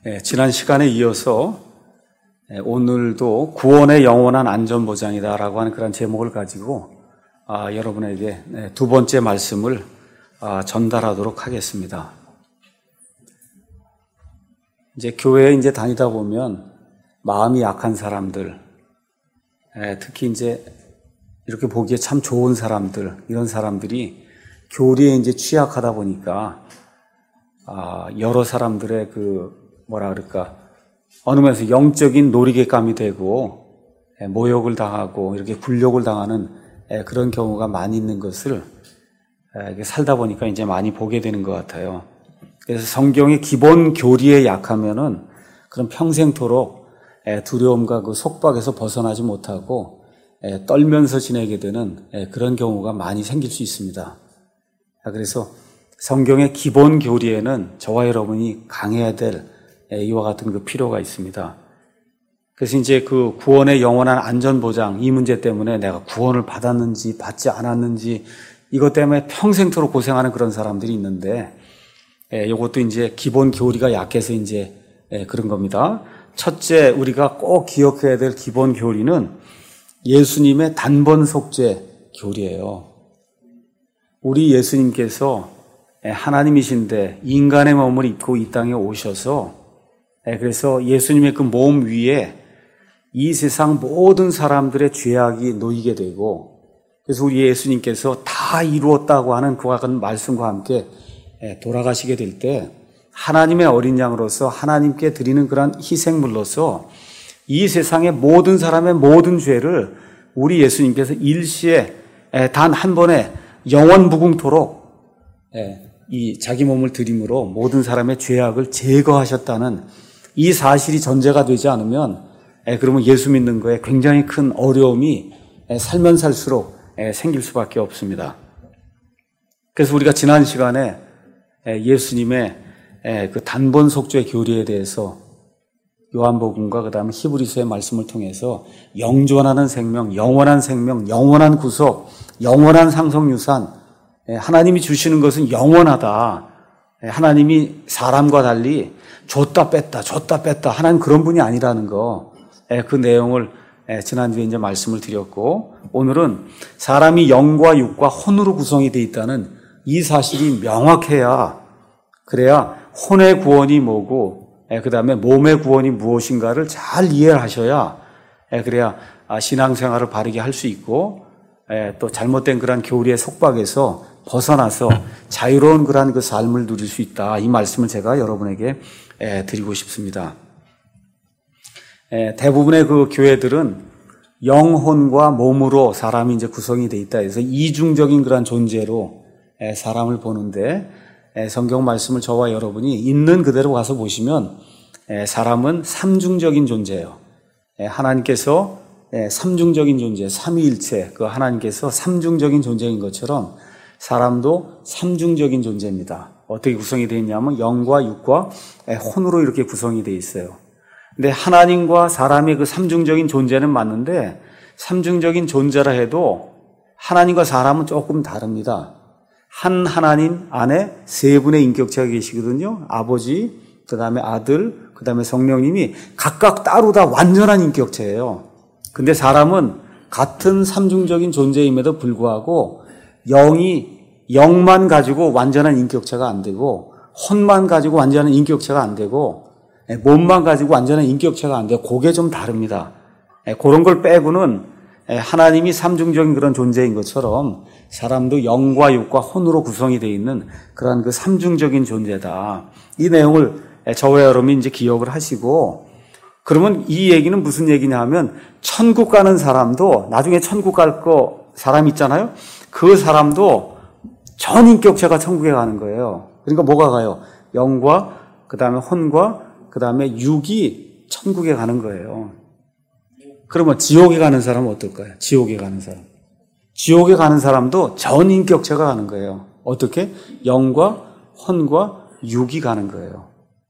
지난 시간에 이어서 오늘도 구원의 영원한 안전보장이다라고 하는 그런 제목을 가지고 여러분에게 두 번째 말씀을 전달하도록 하겠습니다. 이제 교회에 이제 다니다 보면 마음이 약한 사람들, 특히 이제 이렇게 보기에 참 좋은 사람들, 이런 사람들이 교리에 이제 취약하다 보니까 여러 사람들의 어느 면에서 영적인 놀이개감이 되고 모욕을 당하고 이렇게 굴욕을 당하는 그런 경우가 많이 있는 것을 살다 보니까 이제 많이 보게 되는 것 같아요. 그래서 성경의 기본 교리에 약하면은 그런 평생토록 두려움과 그 속박에서 벗어나지 못하고 떨면서 지내게 되는 그런 경우가 많이 생길 수 있습니다. 그래서 성경의 기본 교리에는 저와 여러분이 강해야 될 이와 같은 그 필요가 있습니다. 그래서 이제 그 구원의 영원한 안전보장, 이 문제 때문에 내가 구원을 받았는지 받지 않았는지 이것 때문에 평생토록 고생하는 그런 사람들이 있는데 이것도 이제 기본 교리가 약해서 이제 그런 겁니다. 첫째, 우리가 꼭 기억해야 될 기본 교리는 예수님의 단번 속죄 교리예요. 우리 예수님께서 하나님이신데 인간의 몸을 입고 이 땅에 오셔서 그래서 예수님의 그 몸 위에 이 세상 모든 사람들의 죄악이 놓이게 되고, 그래서 우리 예수님께서 다 이루었다고 하는 그와 같은 말씀과 함께 돌아가시게 될 때 하나님의 어린 양으로서 하나님께 드리는 그런 희생물로서 이 세상의 모든 사람의 모든 죄를 우리 예수님께서 일시에 단 한 번에 영원 무궁토록 이 자기 몸을 드림으로 모든 사람의 죄악을 제거하셨다는 이 사실이 전제가 되지 않으면 그러면 예수 믿는 거에 굉장히 큰 어려움이 살면 살수록 생길 수밖에 없습니다. 그래서 우리가 지난 시간에 예수님의 그 단번 속죄 교리에 대해서 요한복음과 그다음에 히브리서의 말씀을 통해서 영존하는 생명, 영원한 구속, 영원한 상속유산, 하나님이 주시는 것은 영원하다. 하나님이 사람과 달리 줬다 뺐다 하나님 그런 분이 아니라는 거, 그 내용을 지난주에 이제 말씀을 드렸고, 오늘은 사람이 영과 육과 혼으로 구성이 되어 있다는 이 사실이 명확해야, 그래야 혼의 구원이 뭐고 그 다음에 몸의 구원이 무엇인가를 잘 이해하셔야 그래야 신앙생활을 바르게 할 수 있고 또 잘못된 그런 교리의 속박에서 벗어나서 자유로운 그런 그 삶을 누릴 수 있다. 이 말씀을 제가 여러분에게 드리고 싶습니다. 대부분의 그 교회들은 영혼과 몸으로 사람이 이제 구성이 되어 있다 해서 이중적인 그런 존재로 사람을 보는데, 성경 말씀을 저와 여러분이 있는 그대로 가서 보시면 사람은 삼중적인 존재예요. 하나님께서 삼중적인 존재, 삼위일체, 그 하나님께서 삼중적인 존재인 것처럼 사람도 삼중적인 존재입니다. 어떻게 구성이 되어 있냐면 영과 육과 혼으로 이렇게 구성이 되어 있어요. 근데 하나님과 사람의 그 삼중적인 존재는 맞는데, 삼중적인 존재라 해도 하나님과 사람은 조금 다릅니다. 한 하나님 안에 세 분의 인격체가 계시거든요. 아버지, 그 다음에 아들, 그 다음에 성령님이 각각 따로 다 완전한 인격체예요. 근데 사람은 같은 삼중적인 존재임에도 불구하고 영만 가지고 완전한 인격체가 안 되고, 혼만 가지고 완전한 인격체가 안 되고, 몸만 가지고 완전한 인격체가 안 되고, 그게 좀 다릅니다. 그런 걸 빼고는 하나님이 삼중적인 그런 존재인 것처럼 사람도 영과 육과 혼으로 구성이 되어 있는 그런 그 삼중적인 존재다. 이 내용을 저와 여러분이 이제 기억을 하시고, 그러면 이 얘기는 무슨 얘기냐 하면, 천국 가는 사람도 나중에 천국 갈 사람 있잖아요. 그 사람도 전 인격체가 천국에 가는 거예요. 그러니까 뭐가 가요? 영과 그 다음에 혼과 그 다음에 육이 천국에 가는 거예요. 그러면 지옥에 가는 사람은 어떨까요? 지옥에 가는 사람도 전 인격체가 가는 거예요. 어떻게? 영과 혼과 육이 가는 거예요.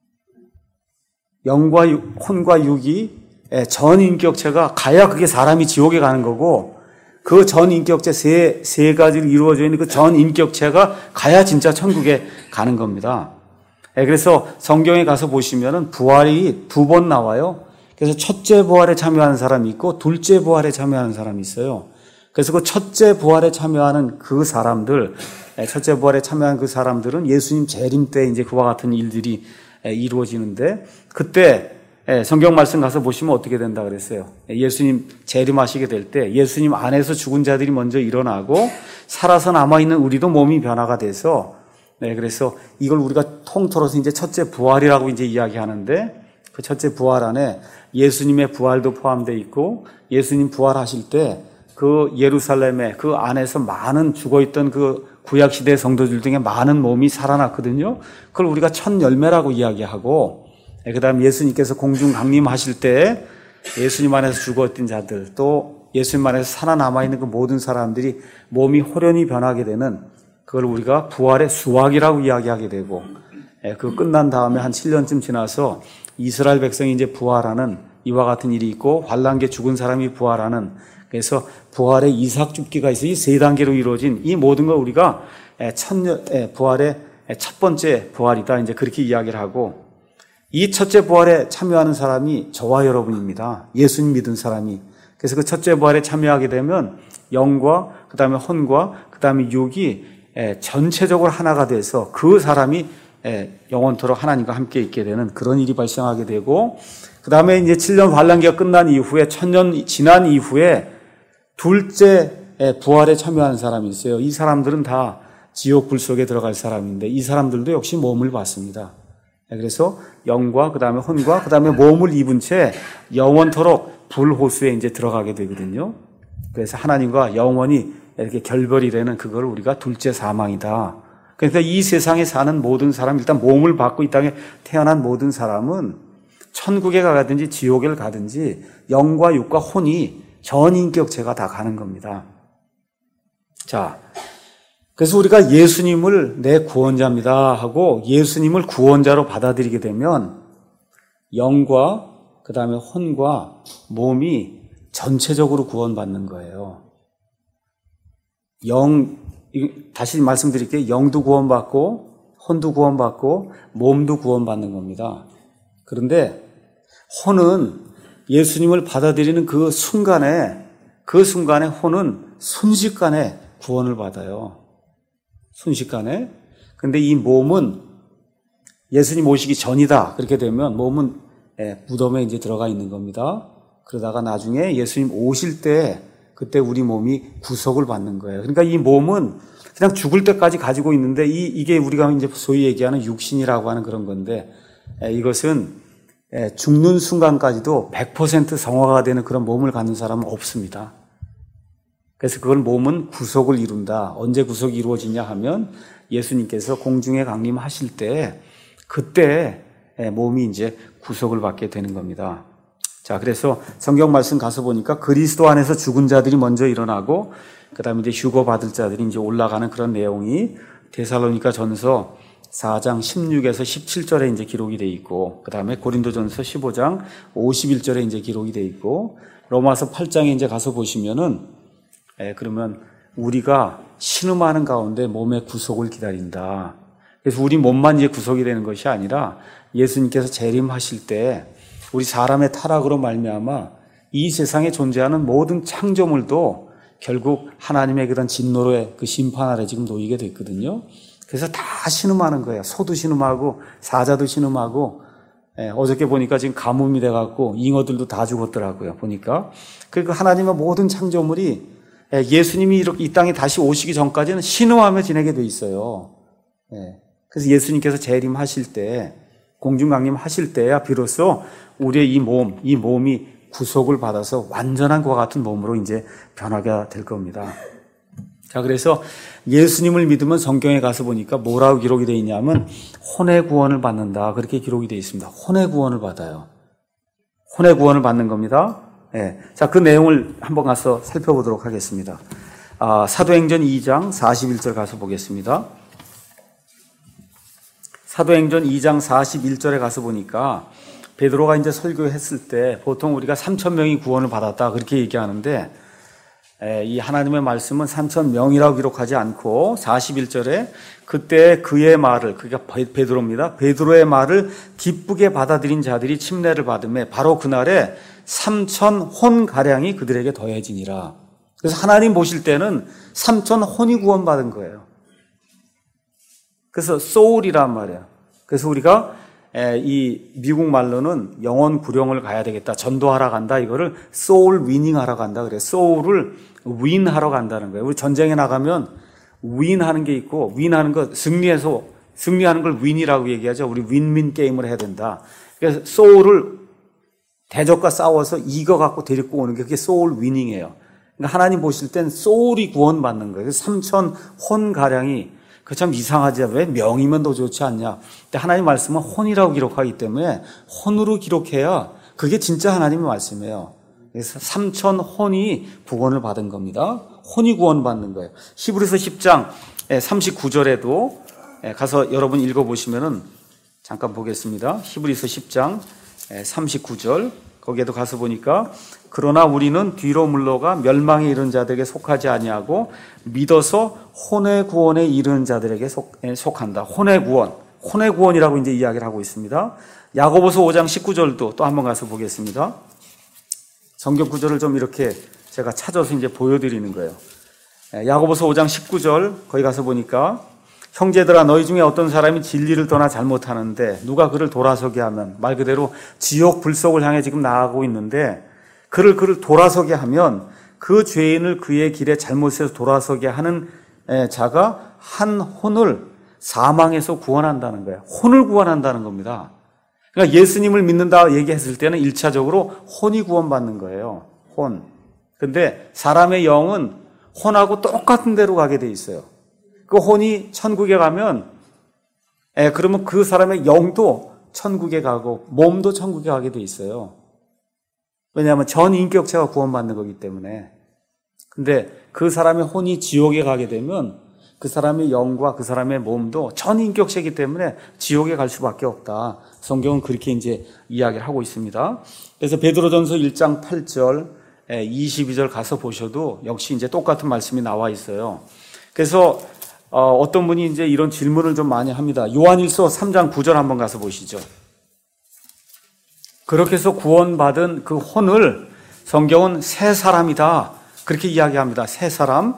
영과 혼과 육이 전 인격체가 가야 그게 사람이 지옥에 가는 거고, 그 전 인격체 세 가지로 이루어져 있는 그 전 인격체가 가야 진짜 천국에 가는 겁니다. 그래서 성경에 가서 보시면은 부활이 두 번 나와요. 그래서 첫째 부활에 참여하는 사람이 있고 둘째 부활에 참여하는 사람이 있어요. 그래서 그 첫째 부활에 참여하는 그 사람들, 첫째 부활에 참여한 그 사람들은 예수님 재림 때 이제 그와 같은 일들이 이루어지는데, 그때 성경 말씀 가서 보시면 어떻게 된다 그랬어요. 예수님 재림하시게 될 때 예수님 안에서 죽은 자들이 먼저 일어나고 살아서 남아있는 우리도 몸이 변화가 돼서, 그래서 이걸 우리가 통틀어서 이제 첫째 부활이라고 이제 이야기하는데, 그 첫째 부활 안에 예수님의 부활도 포함되어 있고, 예수님 부활하실 때 그 예루살렘에 그 안에서 많은 죽어있던 그 구약시대 성도들 중에 많은 몸이 살아났거든요. 그걸 우리가 첫 열매라고 이야기하고, 그 다음 예수님께서 공중 강림하실 때 예수님 안에서 죽었던 자들, 또 예수님 안에서 살아남아있는 그 모든 사람들이 몸이 호련히 변하게 되는, 그걸 우리가 부활의 수확이라고 이야기하게 되고, 그 끝난 다음에 한 7년쯤 지나서 이스라엘 백성이 이제 부활하는 이와 같은 일이 있고, 환란기에 죽은 사람이 부활하는, 그래서 부활의 이삭 줍기가 있어 이 세 단계로 이루어진 이 모든 걸 우리가 부활의 첫 번째 부활이다, 이제 그렇게 이야기를 하고, 이 첫째 부활에 참여하는 사람이 저와 여러분입니다. 예수님 믿은 사람이. 그래서 그 첫째 부활에 참여하게 되면 영과 그 다음에 혼과 그 다음에 육이 전체적으로 하나가 돼서 그 사람이 영원토록 하나님과 함께 있게 되는 그런 일이 발생하게 되고, 그 다음에 이제 7년 환란기가 끝난 이후에 1000년 지난 이후에 둘째 부활에 참여하는 사람이 있어요. 이 사람들은 다 지옥 불 속에 들어갈 사람인데, 이 사람들도 역시 몸을 받습니다. 그래서 영과 그 다음에 혼과 그 다음에 몸을 입은 채 영원토록 불호수에 이제 들어가게 되거든요. 그래서 하나님과 영원히 이렇게 결별이 되는, 그걸 우리가 둘째 사망이다. 그러니까 이 세상에 사는 모든 사람, 일단 몸을 받고 이 땅에 태어난 모든 사람은 천국에 가든지 지옥에 가든지 영과 육과 혼이 전인격체가 다 가는 겁니다. 자, 그래서 우리가 예수님을 내 구원자입니다 하고 예수님을 구원자로 받아들이게 되면 영과 그 다음에 혼과 몸이 전체적으로 구원받는 거예요. 다시 말씀드릴게요. 영도 구원받고 혼도 구원받고 몸도 구원받는 겁니다. 그런데 혼은 예수님을 받아들이는 그 순간에 혼은 순식간에 구원을 받아요. 순식간에. 근데 이 몸은 예수님 오시기 전이다, 그렇게 되면 몸은 무덤에 이제 들어가 있는 겁니다. 그러다가 나중에 예수님 오실 때 그때 우리 몸이 구속을 받는 거예요. 그러니까 이 몸은 그냥 죽을 때까지 가지고 있는데 이게 우리가 이제 소위 얘기하는 육신이라고 하는 그런 건데, 이것은 죽는 순간까지도 100% 성화가 되는 그런 몸을 갖는 사람은 없습니다. 그래서 그걸 몸은 구속을 이룬다. 언제 구속이 이루어지냐 하면 예수님께서 공중에 강림하실 때 그때 몸이 이제 구속을 받게 되는 겁니다. 자, 그래서 성경 말씀 가서 보니까 그리스도 안에서 죽은 자들이 먼저 일어나고 그 다음에 이제 휴거 받을 자들이 이제 올라가는 그런 내용이 데살로니가 전서 4장 16에서 17절에 이제 기록이 돼 있고, 그 다음에 고린도전서 15장 51절에 이제 기록이 돼 있고, 로마서 8장에 이제 가서 보시면은, 그러면 우리가 신음하는 가운데 몸의 구속을 기다린다. 그래서 우리 몸만 이제 구속이 되는 것이 아니라 예수님께서 재림하실 때 우리 사람의 타락으로 말미암아 이 세상에 존재하는 모든 창조물도 결국 하나님의 그런 진노의 그 심판 아래 지금 놓이게 됐거든요. 그래서 다 신음하는 거예요. 소도 신음하고 사자도 신음하고, 어저께 보니까 지금 가뭄이 돼갖고 잉어들도 다 죽었더라고요. 보니까. 그리고 하나님의 모든 창조물이 예수님이 이렇게 이 땅에 다시 오시기 전까지는 신음하며 지내게 돼 있어요. 그래서 예수님께서 재림하실 때, 공중강림하실 때야 비로소 우리의 이 몸이 구속을 받아서 완전한 것과 같은 몸으로 이제 변하게 될 겁니다. 자, 그래서 예수님을 믿으면 성경에 가서 보니까 뭐라고 기록이 되어 있냐면 혼의 구원을 받는다, 그렇게 기록이 되어 있습니다. 혼의 구원을 받아요. 혼의 구원을 받는 겁니다. 자, 그 내용을 한번 가서 살펴보도록 하겠습니다. 사도행전 2장 41절 가서 보겠습니다. 사도행전 2장 41절에 가서 보니까 베드로가 이제 설교했을 때 보통 우리가 3,000명이 구원을 받았다, 그렇게 얘기하는데, 이 하나님의 말씀은 3,000명이라고 기록하지 않고 41절에 그때 그의 말을, 그러니까 베드로입니다. 베드로의 말을 기쁘게 받아들인 자들이 침례를 받음에 바로 그날에 3,000혼가량이 그들에게 더해지니라. 그래서 하나님 보실 때는 3,000혼이 구원받은 거예요. 그래서 soul이란 말이에요. 그래서 우리가 이 미국 말로는 영혼 구령을 가야 되겠다, 전도하러 간다, 이거를 soul winning 하러 간다 그래요. soul을 win 하러 간다는 거예요. 우리 전쟁에 나가면 win 하는 게 있고, win 하는 거 승리하는 걸 win이라고 얘기하죠. 우리 win-win 게임을 해야 된다. 그래서 soul을 대적과 싸워서 이겨갖고 데리고 오는 게 그게 soul winning이에요. 그러니까 하나님 보실 땐 soul이 구원받는 거예요. 3,000혼가량이, 그 참 이상하지, 왜 명이면 더 좋지 않냐. 근데 하나님 말씀은 혼이라고 기록하기 때문에 혼으로 기록해야 그게 진짜 하나님의 말씀이에요. 그래서 3,000혼이 구원을 받은 겁니다. 혼이 구원받는 거예요. 히브리서 10장 39절에도 가서 여러분 읽어보시면은 잠깐 보겠습니다. 히브리서 10장 39절, 거기에도 가서 보니까 그러나 우리는 뒤로 물러가 멸망에 이른 자들에게 속하지 아니하고 믿어서 혼의 구원에 이르는 자들에게 속한다. 혼의 구원이라고 이제 이야기를 하고 있습니다. 야고보서 5장 19절도 또 한번 가서 보겠습니다. 성경 구절을 좀 이렇게 제가 찾아서 이제 보여드리는 거예요. 야고보서 5장 19절, 거기 가서 보니까 형제들아 너희 중에 어떤 사람이 진리를 떠나 잘못하는데 누가 그를 돌아서게 하면, 말 그대로 지옥 불속을 향해 지금 나아가고 있는데 그를 돌아서게 하면 그 죄인을 그의 길에 잘못해서 돌아서게 하는 자가 한 혼을 사망에서 구원한다는 거예요. 혼을 구원한다는 겁니다. 그러니까 예수님을 믿는다 얘기했을 때는 1차적으로 혼이 구원받는 거예요. 혼. 근데 사람의 영은 혼하고 똑같은 데로 가게 돼 있어요. 그 혼이 천국에 가면, 그러면 그 사람의 영도 천국에 가고 몸도 천국에 가게 돼 있어요. 왜냐하면 전 인격체가 구원받는 거기 때문에. 근데 그 사람의 혼이 지옥에 가게 되면 그 사람의 영과 그 사람의 몸도 전 인격체이기 때문에 지옥에 갈 수밖에 없다. 성경은 그렇게 이제 이야기를 하고 있습니다. 그래서 베드로전서 1장 8절, 22절 가서 보셔도 역시 이제 똑같은 말씀이 나와 있어요. 그래서 어떤 분이 이제 이런 질문을 좀 많이 합니다. 요한일서 3장 9절 한번 가서 보시죠. 그렇게 해서 구원받은 그 혼을 성경은 새 사람이다, 그렇게 이야기합니다. 새 사람.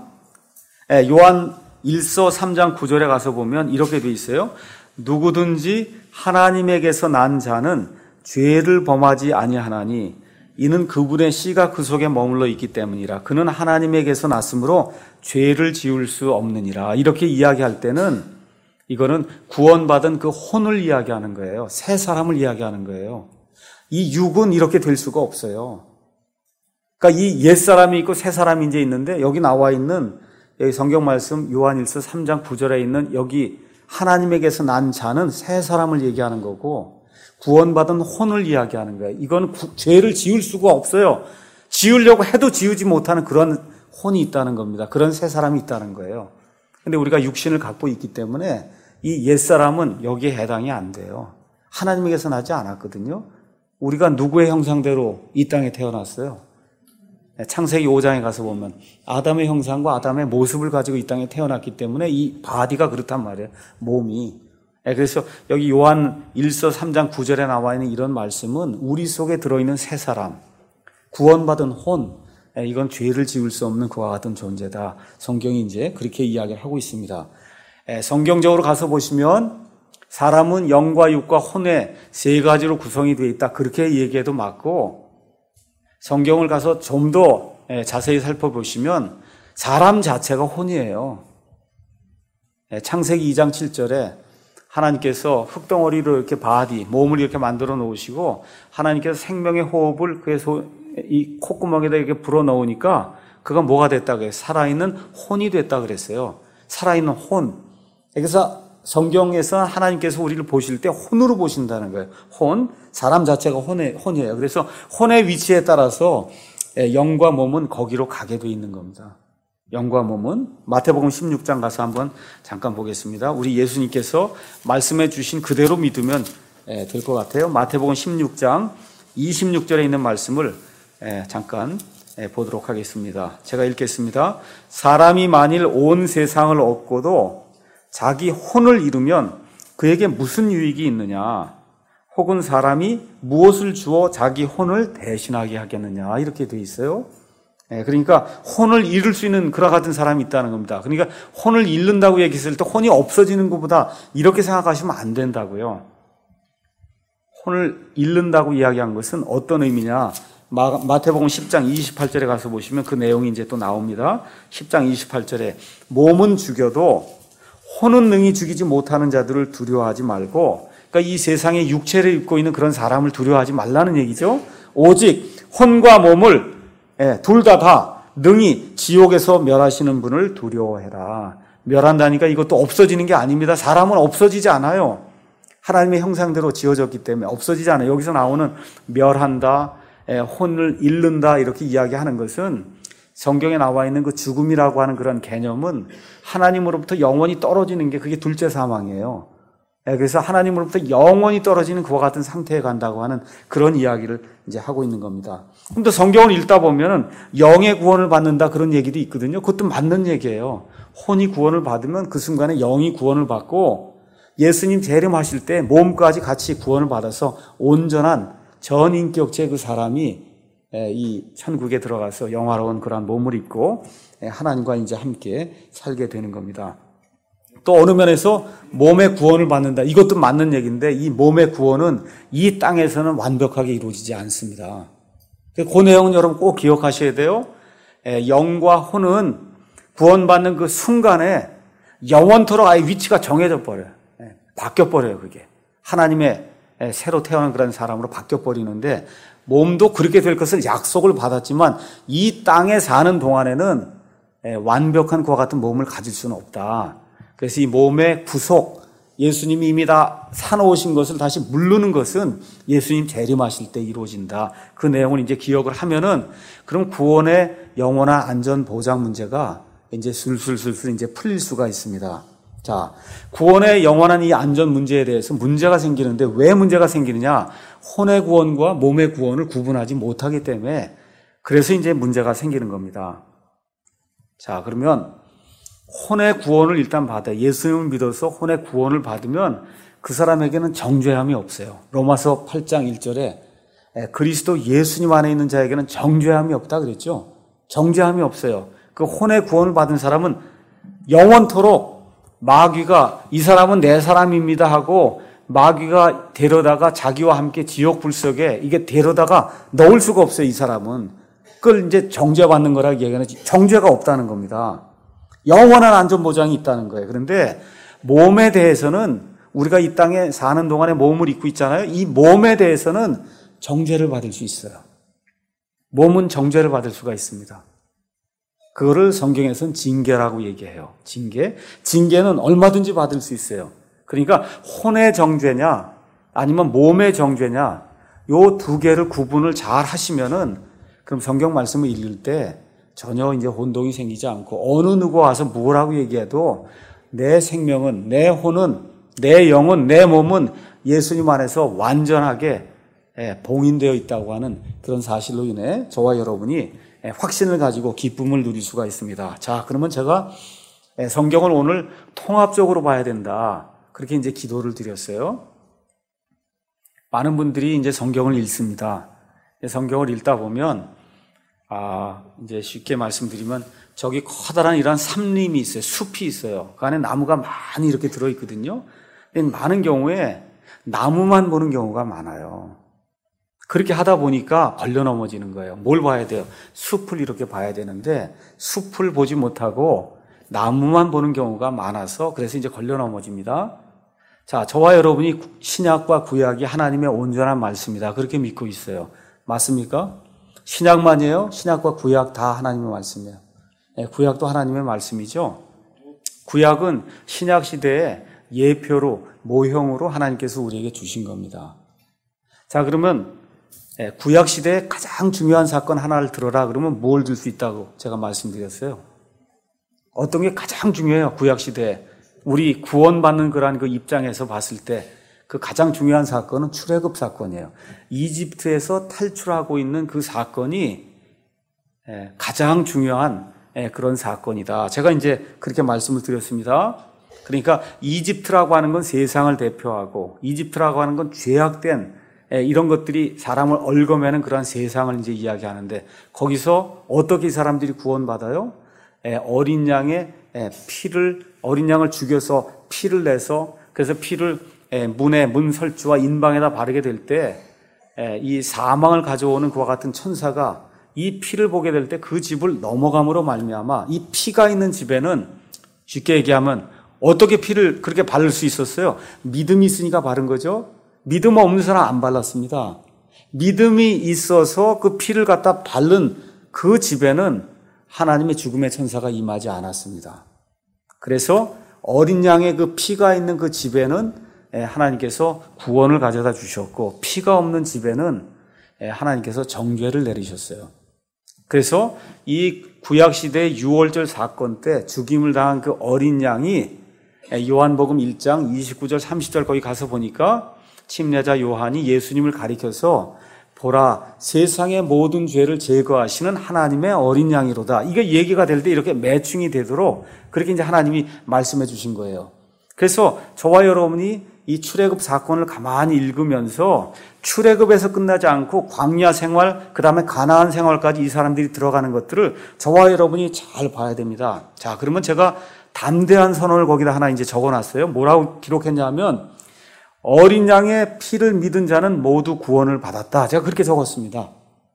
요한일서 3장 9절에 가서 보면 이렇게 돼 있어요. 누구든지 하나님에게서 난 자는 죄를 범하지 아니하나니 이는 그분의 씨가 그 속에 머물러 있기 때문이라. 그는 하나님에게서 났으므로 죄를 지을 수 없느니라. 이렇게 이야기할 때는 이거는 구원받은 그 혼을 이야기하는 거예요. 새 사람을 이야기하는 거예요. 이 육은 이렇게 될 수가 없어요. 그러니까 이 옛사람이 있고 새 사람이 이제 있는데, 여기 나와 있는 여기 성경 말씀 요한일서 3장 9절에 있는 여기 하나님에게서 난 자는 새 사람을 얘기하는 거고, 구원받은 혼을 이야기하는 거예요. 이건 죄를 지을 수가 없어요. 지으려고 해도 지우지 못하는 그런 혼이 있다는 겁니다. 그런 새 사람이 있다는 거예요. 근데 우리가 육신을 갖고 있기 때문에 이 옛사람은 여기에 해당이 안 돼요. 하나님에게서 나지 않았거든요. 우리가 누구의 형상대로 이 땅에 태어났어요? 창세기 5장에 가서 보면 아담의 형상과 아담의 모습을 가지고 이 땅에 태어났기 때문에 이 바디가 그렇단 말이에요. 몸이. 그래서 여기 요한 1서 3장 9절에 나와 있는 이런 말씀은 우리 속에 들어있는 새 사람, 구원받은 혼, 이건 죄를 지을 수 없는 그와 같은 존재다. 성경이 이제 그렇게 이야기를 하고 있습니다. 성경적으로 가서 보시면 사람은 영과 육과 혼의 세 가지로 구성이 되어 있다, 그렇게 얘기해도 맞고, 성경을 가서 좀 더 자세히 살펴보시면 사람 자체가 혼이에요. 창세기 2장 7절에 하나님께서 흙덩어리로 이렇게 몸을 이렇게 만들어 놓으시고 하나님께서 생명의 호흡을 그래서 이 콧구멍에다 이렇게 불어 넣으니까 그가 뭐가 됐다 그래요? 살아있는 혼이 됐다 그랬어요. 살아있는 혼. 그래서 성경에서 하나님께서 우리를 보실 때 혼으로 보신다는 거예요. 혼, 사람 자체가 혼이에요. 그래서 혼의 위치에 따라서 영과 몸은 거기로 가게 돼 있는 겁니다. 영과 몸은 마태복음 16장 가서 한번 잠깐 보겠습니다. 우리 예수님께서 말씀해 주신 그대로 믿으면 될 것 같아요. 마태복음 16장 26절에 있는 말씀을 잠깐 보도록 하겠습니다. 제가 읽겠습니다. 사람이 만일 온 세상을 얻고도 자기 혼을 잃으면 그에게 무슨 유익이 있느냐? 혹은 사람이 무엇을 주어 자기 혼을 대신하게 하겠느냐? 이렇게 돼 있어요. 그러니까 혼을 잃을 수 있는 그와 같은 사람이 있다는 겁니다. 그러니까 혼을 잃는다고 얘기했을 때 혼이 없어지는 것보다 이렇게 생각하시면 안 된다고요. 혼을 잃는다고 이야기한 것은 어떤 의미냐? 마태복음 10장 28절에 가서 보시면 그 내용이 이제 또 나옵니다. 10장 28절에 몸은 죽여도 혼은 능히 죽이지 못하는 자들을 두려워하지 말고, 그러니까 이 세상에 육체를 입고 있는 그런 사람을 두려워하지 말라는 얘기죠. 오직 혼과 몸을 둘 다 능히 지옥에서 멸하시는 분을 두려워해라. 멸한다니까 이것도 없어지는 게 아닙니다. 사람은 없어지지 않아요. 하나님의 형상대로 지어졌기 때문에 없어지지 않아요. 여기서 나오는 멸한다, 혼을 잃는다 이렇게 이야기하는 것은 성경에 나와 있는 그 죽음이라고 하는 그런 개념은 하나님으로부터 영원히 떨어지는 게 그게 둘째 사망이에요. 그래서 하나님으로부터 영원히 떨어지는 그와 같은 상태에 간다고 하는 그런 이야기를 이제 하고 있는 겁니다. 근데 성경을 읽다 보면은 영의 구원을 받는다 그런 얘기도 있거든요. 그것도 맞는 얘기예요. 혼이 구원을 받으면 그 순간에 영이 구원을 받고 예수님 재림하실 때 몸까지 같이 구원을 받아서 온전한 전인격체 그 사람이 이 천국에 들어가서 영화로운 그러한 몸을 입고 하나님과 이제 함께 살게 되는 겁니다. 또 어느 면에서 몸의 구원을 받는다. 이것도 맞는 얘기인데 이 몸의 구원은 이 땅에서는 완벽하게 이루어지지 않습니다. 그 내용은 여러분 꼭 기억하셔야 돼요. 영과 혼은 구원받는 그 순간에 영원토록 아예 위치가 정해져 버려요. 바뀌어 버려요, 그게. 하나님의 새로 태어난 그런 사람으로 바뀌어 버리는데 몸도 그렇게 될 것을 약속을 받았지만 이 땅에 사는 동안에는 완벽한 그와 같은 몸을 가질 수는 없다. 그래서 이 몸의 구속, 예수님이 이미 다 사놓으신 것을 다시 물르는 것은 예수님 재림하실 때 이루어진다. 그 내용을 이제 기억을 하면은 그럼 구원의 영원한 안전 보장 문제가 이제 슬슬 이제 풀릴 수가 있습니다. 자, 구원의 영원한 이 안전 문제에 대해서 문제가 생기는데 왜 문제가 생기느냐? 혼의 구원과 몸의 구원을 구분하지 못하기 때문에 그래서 이제 문제가 생기는 겁니다. 자, 그러면 혼의 구원을 일단 받아요. 예수님을 믿어서 혼의 구원을 받으면 그 사람에게는 정죄함이 없어요. 로마서 8장 1절에 그리스도 예수님 안에 있는 자에게는 정죄함이 없다 그랬죠. 정죄함이 없어요. 그 혼의 구원을 받은 사람은 영원토록 마귀가 이 사람은 내 사람입니다 하고 마귀가 데려다가 자기와 함께 지옥 불속에 이게 데려다가 넣을 수가 없어요. 이 사람은. 그걸 이제 정죄받는 거라고 얘기하는 정죄가 없다는 겁니다. 영원한 안전보장이 있다는 거예요. 그런데 몸에 대해서는 우리가 이 땅에 사는 동안에 몸을 입고 있잖아요. 이 몸에 대해서는 정죄를 받을 수 있어요. 몸은 정죄를 받을 수가 있습니다. 그거를 성경에서는 징계라고 얘기해요. 징계는 얼마든지 받을 수 있어요. 그러니까 혼의 정죄냐 아니면 몸의 정죄냐 요 두 개를 구분을 잘 하시면은 그럼 성경 말씀을 읽을 때 전혀 이제 혼동이 생기지 않고 어느 누가 와서 뭐라고 얘기해도 내 생명은, 내 혼은, 내 영은, 내 몸은 예수님 안에서 완전하게 봉인되어 있다고 하는 그런 사실로 인해 저와 여러분이 확신을 가지고 기쁨을 누릴 수가 있습니다. 자, 그러면 제가 성경을 오늘 통합적으로 봐야 된다. 그렇게 이제 기도를 드렸어요. 많은 분들이 이제 성경을 읽습니다. 성경을 읽다 보면 이제 쉽게 말씀드리면 저기 커다란 이런 삼림이 있어요. 숲이 있어요. 그 안에 나무가 많이 이렇게 들어있거든요. 근데 많은 경우에 나무만 보는 경우가 많아요. 그렇게 하다 보니까 걸려 넘어지는 거예요. 뭘 봐야 돼요? 숲을 이렇게 봐야 되는데 숲을 보지 못하고 나무만 보는 경우가 많아서 그래서 이제 걸려 넘어집니다. 자, 저와 여러분이 신약과 구약이 하나님의 온전한 말씀이다. 그렇게 믿고 있어요. 맞습니까? 신약만이에요? 신약과 구약 다 하나님의 말씀이에요. 구약도 하나님의 말씀이죠. 구약은 신약 시대의 예표로 모형으로 하나님께서 우리에게 주신 겁니다. 자, 그러면 구약 시대에 가장 중요한 사건 하나를 들어라 그러면 뭘 들 수 있다고 제가 말씀드렸어요. 어떤 게 가장 중요해요. 구약 시대에 우리 구원받는 그런 그 입장에서 봤을 때 그 가장 중요한 사건은 출애굽 사건이에요. 이집트에서 탈출하고 있는 그 사건이 가장 중요한 그런 사건이다. 제가 이제 그렇게 말씀을 드렸습니다. 그러니까 이집트라고 하는 건 세상을 대표하고 이집트라고 하는 건 죄악된 이런 것들이 사람을 얽어매는 그러한 세상을 이제 이야기하는데 거기서 어떻게 이 사람들이 구원받아요? 어린 양의 어린 양을 죽여서 피를 내서 그래서 피를 문 설주와 인방에다 바르게 될 때 이 사망을 가져오는 그와 같은 천사가 이 피를 보게 될 때 그 집을 넘어감으로 말미암아 이 피가 있는 집에는 쉽게 얘기하면 어떻게 피를 그렇게 바를 수 있었어요? 믿음이 있으니까 바른 거죠. 믿음 없는 사람 안 발랐습니다. 믿음이 있어서 그 피를 갖다 바른 그 집에는 하나님의 죽음의 천사가 임하지 않았습니다. 그래서 어린 양의 그 피가 있는 그 집에는 하나님께서 구원을 가져다 주셨고 피가 없는 집에는 하나님께서 정죄를 내리셨어요. 그래서 이 구약시대의 유월절 사건 때 죽임을 당한 그 어린 양이 요한복음 1장 29절 30절 거기 가서 보니까 침례자 요한이 예수님을 가리켜서 보라 세상의 모든 죄를 제거하시는 하나님의 어린 양이로다. 이게 얘기가 될 때 이렇게 매칭이 되도록 그렇게 이제 하나님이 말씀해 주신 거예요. 그래서 저와 여러분이 이 출애굽 사건을 가만히 읽으면서 출애굽에서 끝나지 않고 광야 생활, 그 다음에 가나안 생활까지 이 사람들이 들어가는 것들을 저와 여러분이 잘 봐야 됩니다. 자, 그러면 제가 담대한 선언을 거기다 하나 이제 적어놨어요. 뭐라고 기록했냐면 어린 양의 피를 믿은 자는 모두 구원을 받았다. 제가 그렇게 적었습니다.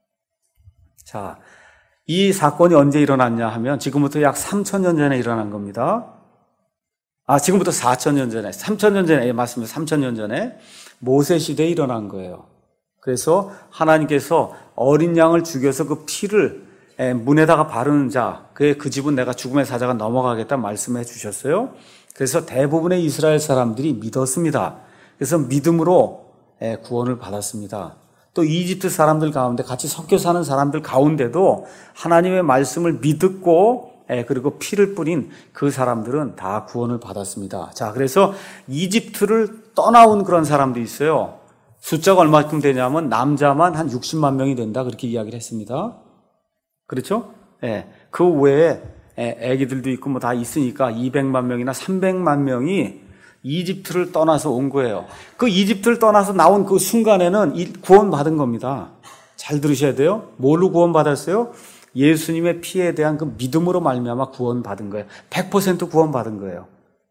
자, 이 사건이 언제 일어났냐 하면 지금부터 약 3,000년 전에 일어난 겁니다. 지금부터 4,000년 전에, 3,000년 전에, 맞습니다. 3,000년 전에 모세 시대에 일어난 거예요. 그래서 하나님께서 어린 양을 죽여서 그 피를 문에다가 바르는 자, 그 집은 내가 죽음의 사자가 넘어가겠다 말씀해 주셨어요. 그래서 대부분의 이스라엘 사람들이 믿었습니다. 그래서 믿음으로 구원을 받았습니다. 또 이집트 사람들 가운데 같이 섞여 사는 사람들 가운데도 하나님의 말씀을 믿고 그리고 피를 뿌린 그 사람들은 다 구원을 받았습니다. 자, 그래서 이집트를 떠나온 그런 사람도 있어요. 숫자가 얼마큼 되냐면 남자만 한 60만 명이 된다 그렇게 이야기를 했습니다. 그렇죠? 그 외에 애기들도 있고 뭐 다 있으니까 200만 명이나 300만 명이 이집트를 떠나서 온 거예요. 그 이집트를 떠나서 나온 그 순간에는 구원받은 겁니다. 잘 들으셔야 돼요. 뭘로 구원받았어요? 예수님의 피에 대한 그 믿음으로 말미암아 구원받은 거예요. 100% 구원받은 거예요.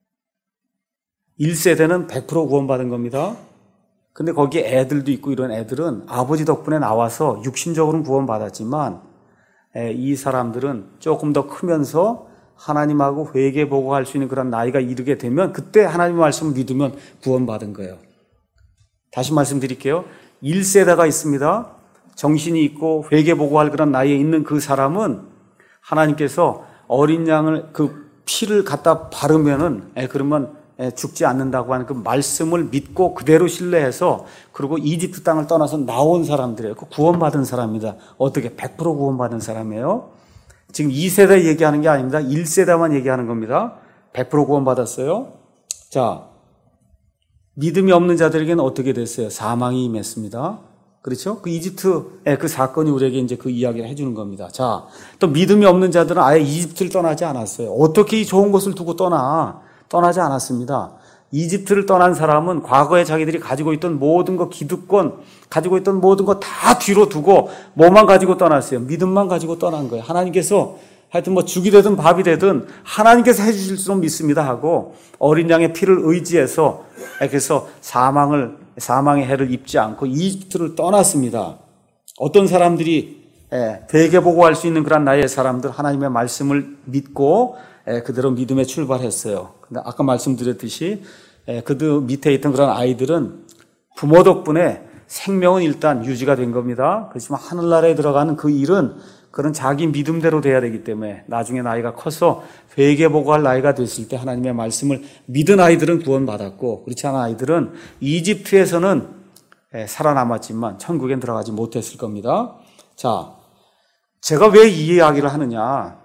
1세대는 100% 구원받은 겁니다. 근데 거기에 애들도 있고 이런 애들은 아버지 덕분에 나와서 육신적으로는 구원받았지만 이 사람들은 조금 더 크면서 하나님하고 회개보고할 수 있는 그런 나이가 이르게 되면 그때 하나님의 말씀을 믿으면 구원받은 거예요. 다시 말씀드릴게요. 1세대가 있습니다. 정신이 있고 회개보고할 그런 나이에 있는 그 사람은 하나님께서 어린 양을 그 피를 갖다 바르면은 그러면 죽지 않는다고 하는 그 말씀을 믿고 그대로 신뢰해서 그리고 이집트 땅을 떠나서 나온 사람들이에요. 그 구원받은 사람입니다. 어떻게 100% 구원받은 사람이에요? 지금 2세대 얘기하는 게 아닙니다. 1세대만 얘기하는 겁니다. 100% 구원받았어요. 자, 믿음이 없는 자들에게는 어떻게 됐어요? 사망이 임했습니다. 그렇죠? 그 이집트의 그 사건이 우리에게 이제 그 이야기를 해주는 겁니다. 자, 또 믿음이 없는 자들은 아예 이집트를 떠나지 않았어요. 어떻게 이 좋은 곳을 두고 떠나지 않았습니다. 이집트를 떠난 사람은 과거에 자기들이 가지고 있던 모든 거, 기득권, 가지고 있던 모든 거 다 뒤로 두고 뭐만 가지고 떠났어요? 믿음만 가지고 떠난 거예요. 하나님께서 하여튼 뭐 죽이 되든 밥이 되든 하나님께서 해주실 수는 믿습니다 하고 어린 양의 피를 의지해서 그래서 사망의 해를 입지 않고 이집트를 떠났습니다. 어떤 사람들이 회개보고할 수 있는 그런 나이의 사람들 하나님의 말씀을 믿고 그대로 믿음에 출발했어요. 근데 아까 말씀드렸듯이 그들 밑에 있던 그런 아이들은 부모 덕분에 생명은 일단 유지가 된 겁니다. 그렇지만 하늘나라에 들어가는 그 일은 그런 자기 믿음대로 돼야 되기 때문에 나중에 나이가 커서 회개보고할 나이가 됐을 때 하나님의 말씀을 믿은 아이들은 구원받았고 그렇지 않은 아이들은 이집트에서는 살아남았지만 천국엔 들어가지 못했을 겁니다. 자, 제가 왜 이 이야기를 하느냐?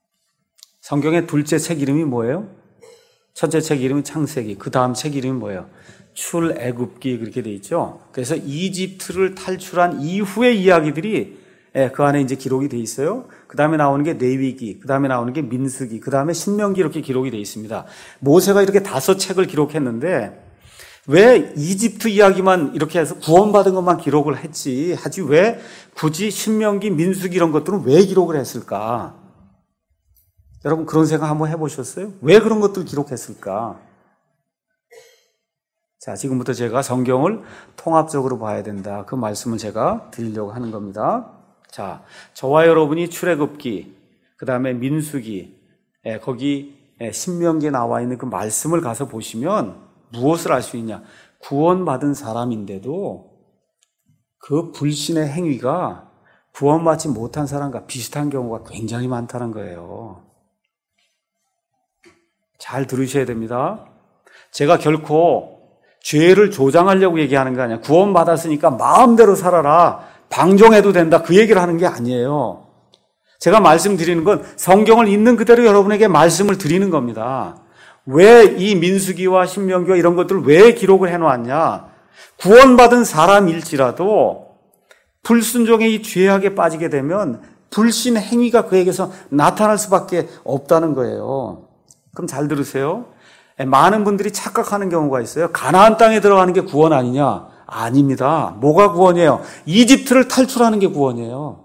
성경의 둘째 책 이름이 뭐예요? 첫째 책 이름이 창세기, 그 다음 책 이름이 뭐예요? 출애굽기 그렇게 돼 있죠. 그래서 이집트를 탈출한 이후의 이야기들이 그 안에 이제 기록이 돼 있어요. 그 다음에 나오는 게 레위기, 그 다음에 나오는 게 민수기, 그 다음에 신명기 이렇게 기록이 돼 있습니다. 모세가 이렇게 5책을 기록했는데 왜 이집트 이야기만 이렇게 해서 구원받은 것만 기록을 하지 왜 굳이 신명기, 민수기 이런 것들은 왜 기록을 했을까? 여러분 그런 생각 한번 해보셨어요? 왜 그런 것들 기록했을까? 자, 지금부터 제가 성경을 통합적으로 봐야 된다. 그 말씀을 제가 드리려고 하는 겁니다. 자, 저와 여러분이 출애굽기, 그 다음에 민수기, 거기 신명기에 나와 있는 그 말씀을 가서 보시면 무엇을 알 수 있냐? 구원받은 사람인데도 그 불신의 행위가 구원받지 못한 사람과 비슷한 경우가 굉장히 많다는 거예요. 잘 들으셔야 됩니다. 제가 결코 죄를 조장하려고 얘기하는 게 아니야. 구원받았으니까 마음대로 살아라. 방종해도 된다. 그 얘기를 하는 게 아니에요. 제가 말씀드리는 건 성경을 있는 그대로 여러분에게 말씀을 드리는 겁니다. 왜 이 민수기와 신명기와 이런 것들을 왜 기록을 해놓았냐? 구원받은 사람일지라도 불순종의 이 죄악에 빠지게 되면 불신 행위가 그에게서 나타날 수밖에 없다는 거예요. 그럼 잘 들으세요. 많은 분들이 착각하는 경우가 있어요. 가나안 땅에 들어가는 게 구원 아니냐? 아닙니다. 뭐가 구원이에요? 이집트를 탈출하는 게 구원이에요.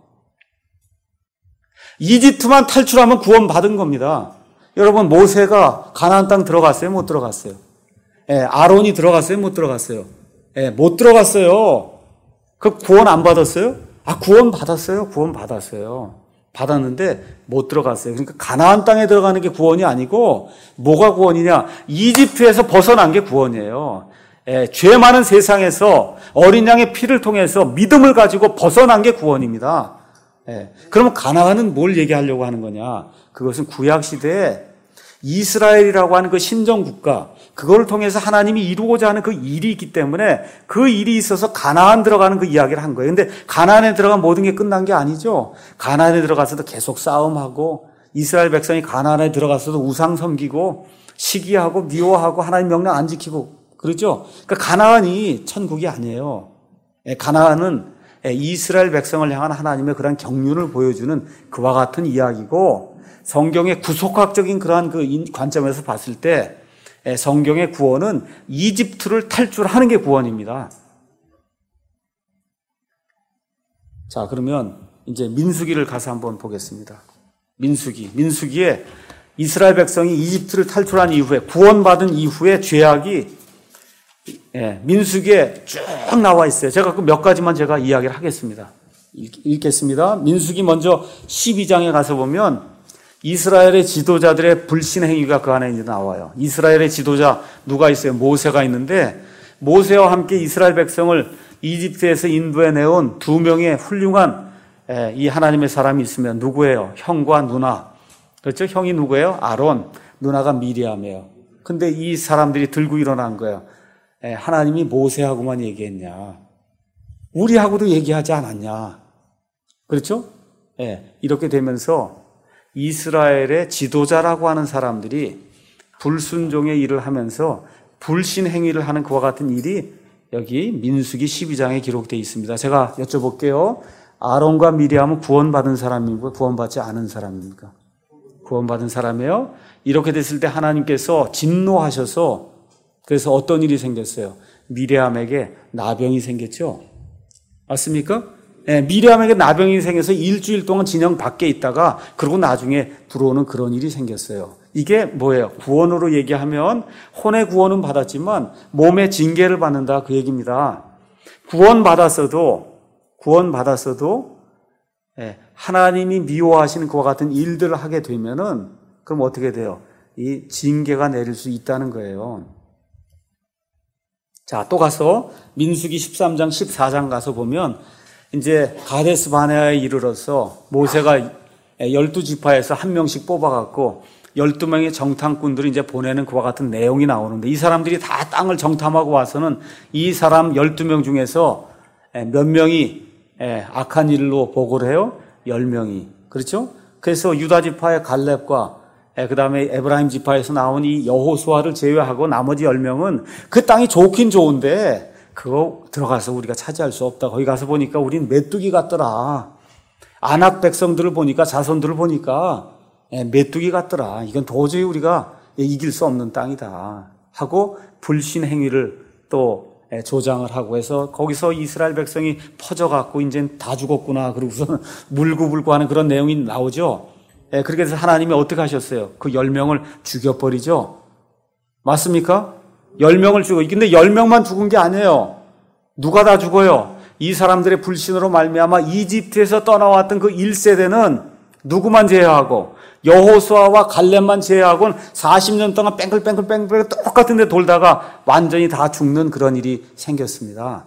이집트만 탈출하면 구원받은 겁니다. 여러분 모세가 가나안 땅 들어갔어요? 못 들어갔어요? 아론이 들어갔어요? 못 들어갔어요? 못 들어갔어요. 그 구원 안 받았어요? 구원 받았어요. 구원 받았어요. 받았는데 못 들어갔어요. 그러니까 가나안 땅에 들어가는 게 구원이 아니고 뭐가 구원이냐? 이집트에서 벗어난 게 구원이에요. 죄 많은 세상에서 어린 양의 피를 통해서 믿음을 가지고 벗어난 게 구원입니다. 그러면 가나안은 뭘 얘기하려고 하는 거냐? 그것은 구약시대에 이스라엘이라고 하는 그 신정국가, 그걸 통해서 하나님이 이루고자 하는 그 일이 있기 때문에 그 일이 있어서 가나안 들어가는 그 이야기를 한 거예요. 근데 가나안에 들어간 모든 게 끝난 게 아니죠. 가나안에 들어가서도 계속 싸움하고 이스라엘 백성이 가나안에 들어가서도 우상 섬기고 시기하고 미워하고 하나님 명령 안 지키고 그러죠. 그러니까 가나안이 천국이 아니에요. 가나안은 이스라엘 백성을 향한 하나님의 그런 경륜을 보여주는 그와 같은 이야기고 성경의 구속학적인 그러한 그 관점에서 봤을 때 성경의 구원은 이집트를 탈출하는 게 구원입니다. 자, 그러면 이제 민수기를 가서 한번 보겠습니다. 민수기에 이스라엘 백성이 이집트를 탈출한 이후에 구원받은 이후에 죄악이 민수기에 쭉 나와 있어요. 제가 그 몇 가지만 제가 이야기를 하겠습니다. 읽겠습니다. 민수기 먼저 12장에 가서 보면 이스라엘의 지도자들의 불신 행위가 그 안에 이제 나와요. 이스라엘의 지도자 누가 있어요? 모세가 있는데 모세와 함께 이스라엘 백성을 이집트에서 인도해 내온 2명의 훌륭한 이 하나님의 사람이 있으면 누구예요? 형과 누나. 그렇죠? 형이 누구예요? 아론. 누나가 미리암이에요. 근데 이 사람들이 들고 일어난 거예요. 하나님이 모세하고만 얘기했냐? 우리하고도 얘기하지 않았냐? 그렇죠? 이렇게 되면서 이스라엘의 지도자라고 하는 사람들이 불순종의 일을 하면서 불신 행위를 하는 그와 같은 일이 여기 민수기 12장에 기록되어 있습니다. 제가 여쭤볼게요. 아론과 미리암은 구원받은 사람입니까? 구원받지 않은 사람입니까? 구원받은 사람이에요. 이렇게 됐을 때 하나님께서 진노하셔서 그래서 어떤 일이 생겼어요? 미리암에게 나병이 생겼죠? 맞습니까? 미리암에게 나병이 생겨서 일주일 동안 진영 밖에 있다가 그리고 나중에 들어오는 그런 일이 생겼어요. 이게 뭐예요? 구원으로 얘기하면 혼의 구원은 받았지만 몸의 징계를 받는다 그 얘기입니다. 구원받았어도 하나님이 미워하시는 그와 같은 일들을 하게 되면은 그럼 어떻게 돼요? 이 징계가 내릴 수 있다는 거예요. 자, 또 가서 민수기 13장, 14장 가서 보면 이제 가데스 바네아에 이르러서 모세가 12지파에서 한 명씩 뽑아갖고 12명의 정탐꾼들을 이제 보내는 그와 같은 내용이 나오는데 이 사람들이 다 땅을 정탐하고 와서는 이 사람 12명 중에서 몇 명이 악한 일로 보고를 해요? 10명이. 그렇죠? 그래서 유다 지파의 갈렙과 그 다음에 에브라임 지파에서 나온 이 여호수아를 제외하고 나머지 10명은 그 땅이 좋긴 좋은데 그거 들어가서 우리가 차지할 수 없다. 거기 가서 보니까 우린 메뚜기 같더라. 아낙 백성들을 보니까, 자손들을 보니까 메뚜기 같더라. 이건 도저히 우리가 이길 수 없는 땅이다 하고 불신 행위를 또 조장을 하고 해서 거기서 이스라엘 백성이 퍼져갖고 이제 다 죽었구나. 그러고서 물구불구 하는 그런 내용이 나오죠. 그렇게 해서 하나님이 어떻게 하셨어요? 그 10명을 죽여버리죠. 맞습니까? 10명을 죽어. 근데 10명만 죽은 게 아니에요. 누가 다 죽어요? 이 사람들의 불신으로 말미암아 이집트에서 떠나왔던 그 1세대는 누구만 제외하고 여호수아와 갈렙만 제외하고는 40년 동안 뺑글뺑글 똑같은 데 돌다가 완전히 다 죽는 그런 일이 생겼습니다.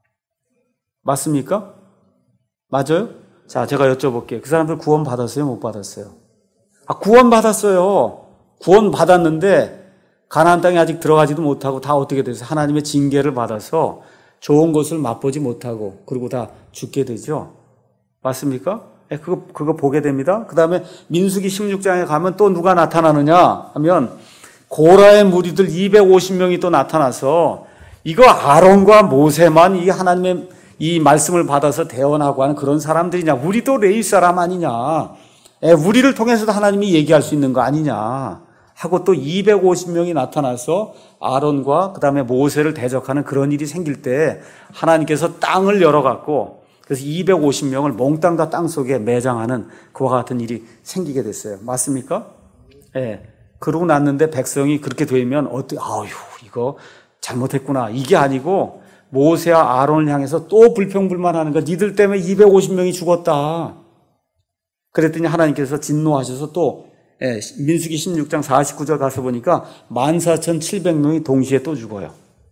맞습니까? 맞아요? 자, 제가 여쭤볼게요. 그 사람들 구원 받았어요? 못 받았어요? 구원 받았어요. 구원 받았는데 가나안 땅에 아직 들어가지도 못하고 다 어떻게 돼서 하나님의 징계를 받아서 좋은 것을 맛보지 못하고 그리고 다 죽게 되죠. 맞습니까? 그거 보게 됩니다. 그 다음에 민수기 16장에 가면 또 누가 나타나느냐 하면 고라의 무리들 250명이 또 나타나서 이거 아론과 모세만 이 하나님의 이 말씀을 받아서 대언하고 하는 그런 사람들이냐. 우리도 레위 사람 아니냐. 우리를 통해서도 하나님이 얘기할 수 있는 거 아니냐. 하고 또 250명이 나타나서 아론과 그 다음에 모세를 대적하는 그런 일이 생길 때 하나님께서 땅을 열어갖고 그래서 250명을 몽땅 다 땅 속에 매장하는 그와 같은 일이 생기게 됐어요. 맞습니까? 그러고 났는데 백성이 그렇게 되면 아유, 이거 잘못했구나. 이게 아니고 모세와 아론을 향해서 또 불평불만하는 거야. 니들 때문에 250명이 죽었다. 그랬더니 하나님께서 진노하셔서 또 민수기 16장 49절 가서 보니까 14,700명이 동시에 또 죽어요.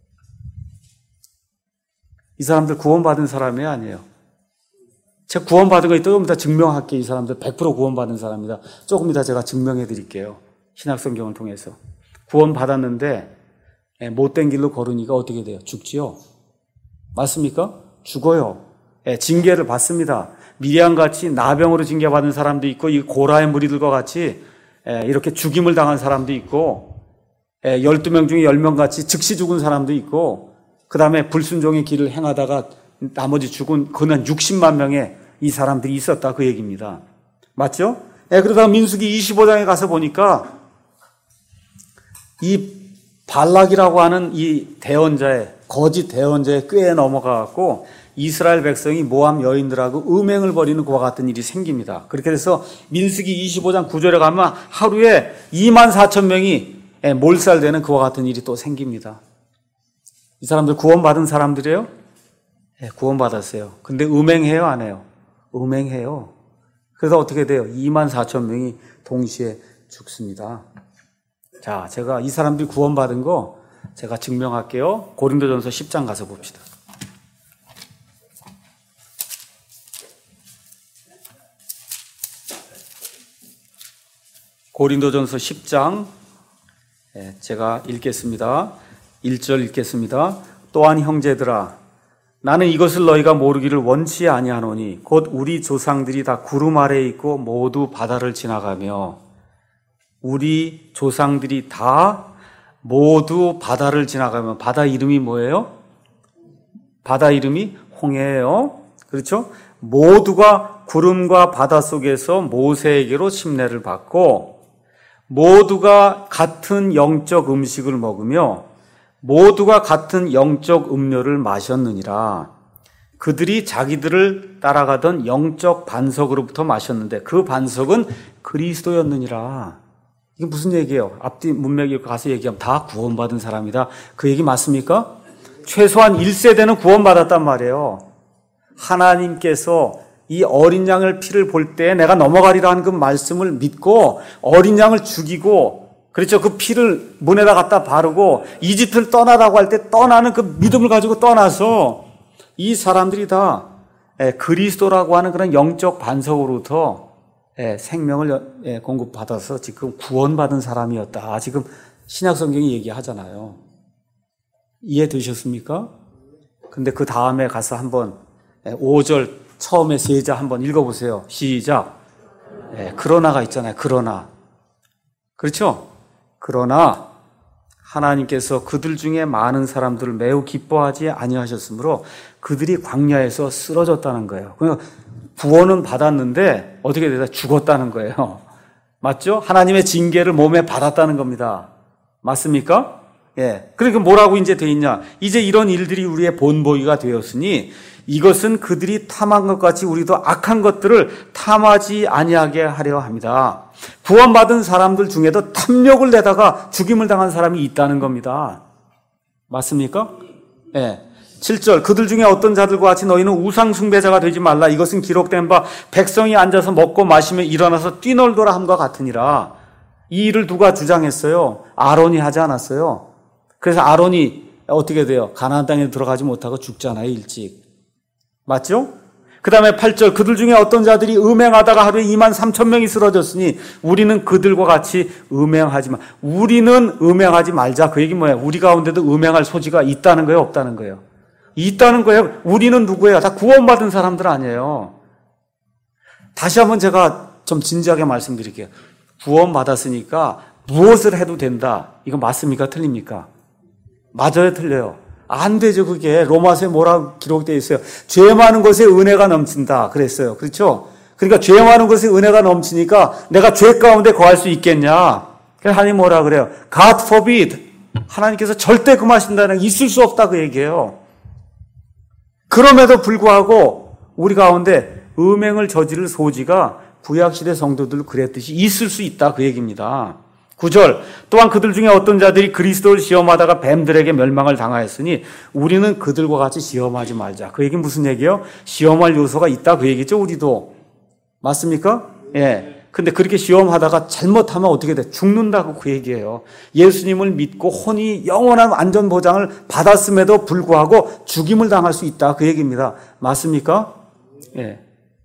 이 사람들 구원받은 사람이 아니에요. 제가 구원받은 거 조금 이따 증명할게요. 이 사람들 100% 구원받은 사람이다. 조금 이따 제가 증명해 드릴게요. 신약성경을 통해서. 구원받았는데 못된 길로 걸으니까 어떻게 돼요? 죽지요. 맞습니까? 죽어요. 징계를 받습니다. 미리암같이 나병으로 징계받은 사람도 있고 이 고라의 무리들과 같이 이렇게 죽임을 당한 사람도 있고 12명 중에 10명 같이 즉시 죽은 사람도 있고 그 다음에 불순종의 길을 행하다가 나머지 죽은 그는 60만 명의 이 사람들이 있었다 그 얘기입니다. 맞죠? 그러다가 민수기 25장에 가서 보니까 이 발락이라고 하는 이 대언자의 거짓 대언자의 꾀에 넘어가갖고 이스라엘 백성이 모함 여인들하고 음행을 벌이는 그와 같은 일이 생깁니다. 그렇게 돼서 민수기 25장 9절에 가면 하루에 24,000명이 몰살되는 그와 같은 일이 또 생깁니다. 이 사람들 구원받은 사람들이에요? 구원받았어요. 근데 음행해요? 안 해요? 음행해요. 그래서 어떻게 돼요? 24,000명이 동시에 죽습니다. 자, 제가 이 사람들이 구원받은 거 제가 증명할게요. 고린도전서 10장 가서 봅시다. 고린도전서 10장 제가 읽겠습니다. 1절 읽겠습니다. 또한 형제들아 나는 이것을 너희가 모르기를 원치 아니하노니 곧 우리 조상들이 다 구름 아래에 있고 모두 바다를 지나가며 우리 조상들이 다 모두 바다를 지나가며 바다 이름이 뭐예요? 바다 이름이 홍해예요. 그렇죠? 모두가 구름과 바다 속에서 모세에게로 침례를 받고 모두가 같은 영적 음식을 먹으며 모두가 같은 영적 음료를 마셨느니라. 그들이 자기들을 따라가던 영적 반석으로부터 마셨는데 그 반석은 그리스도였느니라. 이게 무슨 얘기예요? 앞뒤 문맥에 가서 얘기하면 다 구원받은 사람이다. 그 얘기 맞습니까? 최소한 1세대는 구원받았단 말이에요. 하나님께서 이 어린 양을 피를 볼 때 내가 넘어가리라 하는 그 말씀을 믿고 어린 양을 죽이고 그렇죠. 그 피를 문에다 갖다 바르고 이집트를 떠나라고 할 때 떠나는 그 믿음을 가지고 떠나서 이 사람들이 다 그리스도라고 하는 그런 영적 반석으로부터 생명을 공급받아서 지금 구원받은 사람이었다. 지금 신약성경이 얘기하잖아요. 이해되셨습니까? 근데 그 다음에 가서 한번 5절 처음에 세자 한번 읽어보세요. 시작. 그러나가 있잖아요. 그러나. 그렇죠? 그러나 하나님께서 그들 중에 많은 사람들을 매우 기뻐하지 아니하셨으므로 그들이 광야에서 쓰러졌다는 거예요. 그러니까 구원은 받았는데 어떻게 되다 죽었다는 거예요. 맞죠? 하나님의 징계를 몸에 받았다는 겁니다. 맞습니까? 예. 그러니까 뭐라고 이제 돼 있냐? 이제 이런 일들이 우리의 본보기가 되었으니 이것은 그들이 탐한 것 같이 우리도 악한 것들을 탐하지 아니하게 하려 합니다. 구원받은 사람들 중에도 탐욕을 내다가 죽임을 당한 사람이 있다는 겁니다. 맞습니까? 예. 7절 그들 중에 어떤 자들과 같이 너희는 우상 숭배자가 되지 말라. 이것은 기록된 바 백성이 앉아서 먹고 마시며 일어나서 뛰놀더라 함과 같으니라. 이 일을 누가 주장했어요? 아론이 하지 않았어요? 그래서 아론이 어떻게 돼요? 가나안 땅에 들어가지 못하고 죽잖아요, 일찍. 맞죠? 그 다음에 8절 그들 중에 어떤 자들이 음행하다가 하루에 23,000명이 쓰러졌으니 우리는 그들과 같이 음행하지 마. 우리는 음행하지 말자. 그 얘기 뭐예요? 우리 가운데도 음행할 소지가 있다는 거예요, 없다는 거예요? 있다는 거예요. 우리는 누구예요? 다 구원받은 사람들 아니에요. 다시 한번 제가 좀 진지하게 말씀드릴게요. 구원받았으니까 무엇을 해도 된다. 이거 맞습니까? 틀립니까? 맞아요, 틀려요? 안 되죠, 그게. 로마서에 뭐라고 기록되어 있어요? 죄 많은 것에 은혜가 넘친다. 그랬어요. 그렇죠? 그러니까 죄 많은 것에 은혜가 넘치니까 내가 죄 가운데 거할 수 있겠냐? 그래서 하나님 뭐라 그래요? God forbid. 하나님께서 절대 금하신다는 게 있을 수 없다 그 얘기예요. 그럼에도 불구하고 우리 가운데 음행을 저지를 소지가 구약시대 성도들 그랬듯이 있을 수 있다 그 얘기입니다. 9절 또한 그들 중에 어떤 자들이 그리스도를 시험하다가 뱀들에게 멸망을 당하였으니 우리는 그들과 같이 시험하지 말자. 그 얘기는 무슨 얘기예요? 시험할 요소가 있다 그 얘기죠. 우리도. 맞습니까? 예. 근데 그렇게 시험하다가 잘못하면 어떻게 돼? 죽는다고 그 얘기예요. 예수님을 믿고 혼이 영원한 안전보장을 받았음에도 불구하고 죽임을 당할 수 있다 그 얘기입니다. 맞습니까? 예.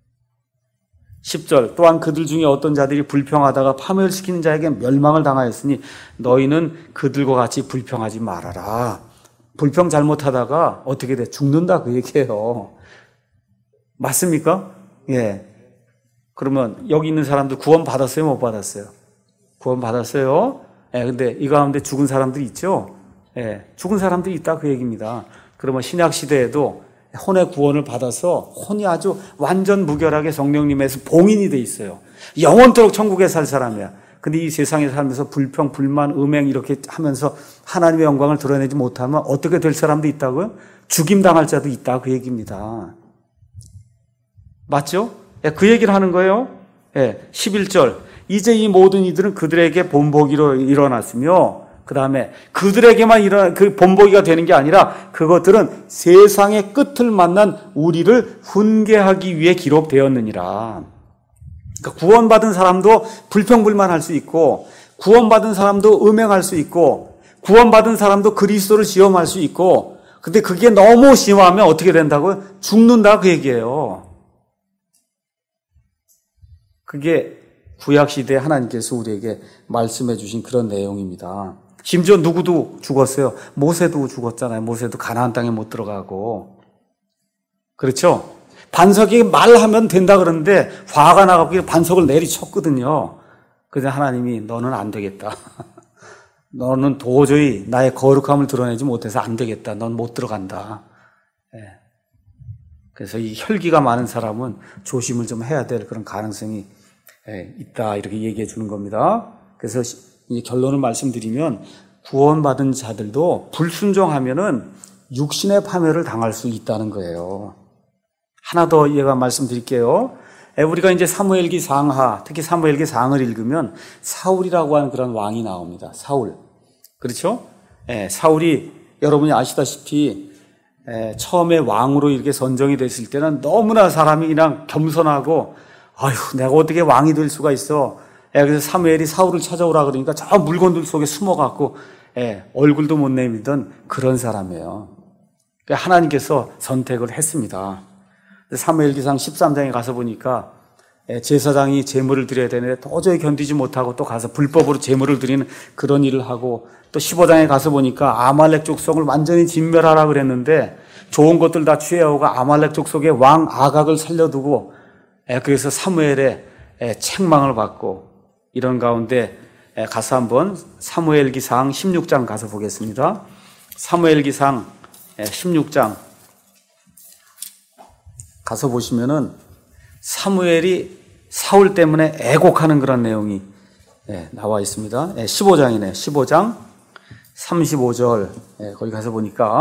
10절 또한 그들 중에 어떤 자들이 불평하다가 파멸시키는 자에게 멸망을 당하였으니 너희는 그들과 같이 불평하지 말아라. 불평 잘못하다가 어떻게 돼? 죽는다 그 얘기예요. 맞습니까? 예. 그러면 여기 있는 사람들 구원 받았어요? 못 받았어요? 구원 받았어요? 예. 근데 이 가운데 죽은 사람들이 있죠? 예. 죽은 사람들이 있다 그 얘기입니다. 그러면 신약 시대에도 혼의 구원을 받아서 혼이 아주 완전 무결하게 성령님에서 봉인이 돼 있어요. 영원토록 천국에 살 사람이야. 근데 이 세상에 살면서 불평, 불만, 음행 이렇게 하면서 하나님의 영광을 드러내지 못하면 어떻게 될 사람도 있다고요? 죽임 당할 자도 있다 그 얘기입니다. 맞죠? 예, 그 얘기를 하는 거예요. 예, 11절 이제 이 모든 이들은 그들에게 본보기로 일어났으며 그 다음에 그들에게만 일어난 그 본보기가 되는 게 아니라 그것들은 세상의 끝을 만난 우리를 훈계하기 위해 기록되었느니라. 그러니까 구원받은 사람도 불평불만할 수 있고 구원받은 사람도 음행할 수 있고 구원받은 사람도 그리스도를 시험할 수 있고 근데 그게 너무 심하면 어떻게 된다고요? 죽는다 그 얘기예요. 그게 구약시대에 하나님께서 우리에게 말씀해 주신 그런 내용입니다. 심지어 누구도 죽었어요. 모세도 죽었잖아요. 모세도 가나안 땅에 못 들어가고. 그렇죠? 반석이 말하면 된다 그러는데 화가 나갖고 반석을 내리쳤거든요. 그래서 하나님이 너는 안 되겠다. 너는 도저히 나의 거룩함을 드러내지 못해서 안 되겠다. 넌 못 들어간다. 예. 그래서 이 혈기가 많은 사람은 조심을 좀 해야 될 그런 가능성이 있다. 이렇게 얘기해 주는 겁니다. 그래서 이 결론을 말씀드리면 구원받은 자들도 불순종하면은 육신의 파멸을 당할 수 있다는 거예요. 하나 더 얘가 말씀드릴게요. 우리가 이제 사무엘기 상하, 특히 사무엘기 상을 읽으면 사울이라고 하는 그런 왕이 나옵니다. 사울. 그렇죠? 사울이 여러분이 아시다시피 처음에 왕으로 이렇게 선정이 됐을 때는 너무나 사람이 그냥 겸손하고 아휴, 내가 어떻게 왕이 될 수가 있어. 그래서 사무엘이 사울을 찾아오라 그러니까 저 물건들 속에 숨어갖고 얼굴도 못 내밀던 그런 사람이에요. 하나님께서 선택을 했습니다. 사무엘기상 13장에 가서 보니까 제사장이 제물을 드려야 되는데 도저히 견디지 못하고 또 가서 불법으로 제물을 드리는 그런 일을 하고 또 15장에 가서 보니까 아말렉 족속을 완전히 진멸하라 그랬는데 좋은 것들 다 취해오고 아말렉 족속의 왕 아각을 살려두고 그래서 사무엘의 책망을 받고 이런 가운데 가서 한번 사무엘기상 16장 가서 보겠습니다. 사무엘기상 16장 가서 보시면은 사무엘이 사울 때문에 애곡하는 그런 내용이 나와 있습니다. 15장이네. 15장 35절 거기 가서 보니까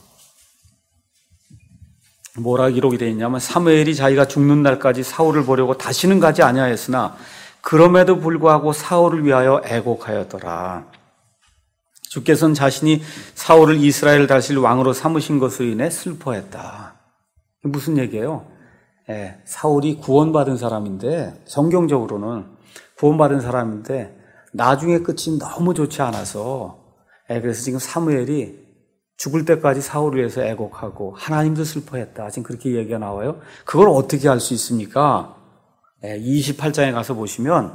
뭐라 기록이 되어 있냐면 사무엘이 자기가 죽는 날까지 사울을 보려고 다시는 가지 아니하였으나 그럼에도 불구하고 사울을 위하여 애곡하였더라. 주께서는 자신이 사울을 이스라엘 다스릴 왕으로 삼으신 것으로 인해 슬퍼했다. 무슨 얘기예요? 사울이 구원받은 사람인데, 성경적으로는 구원받은 사람인데 나중에 끝이 너무 좋지 않아서 그래서 지금 사무엘이 죽을 때까지 사울을 위해서 애곡하고 하나님도 슬퍼했다. 지금 그렇게 얘기가 나와요. 그걸 어떻게 알 수 있습니까? 28장에 가서 보시면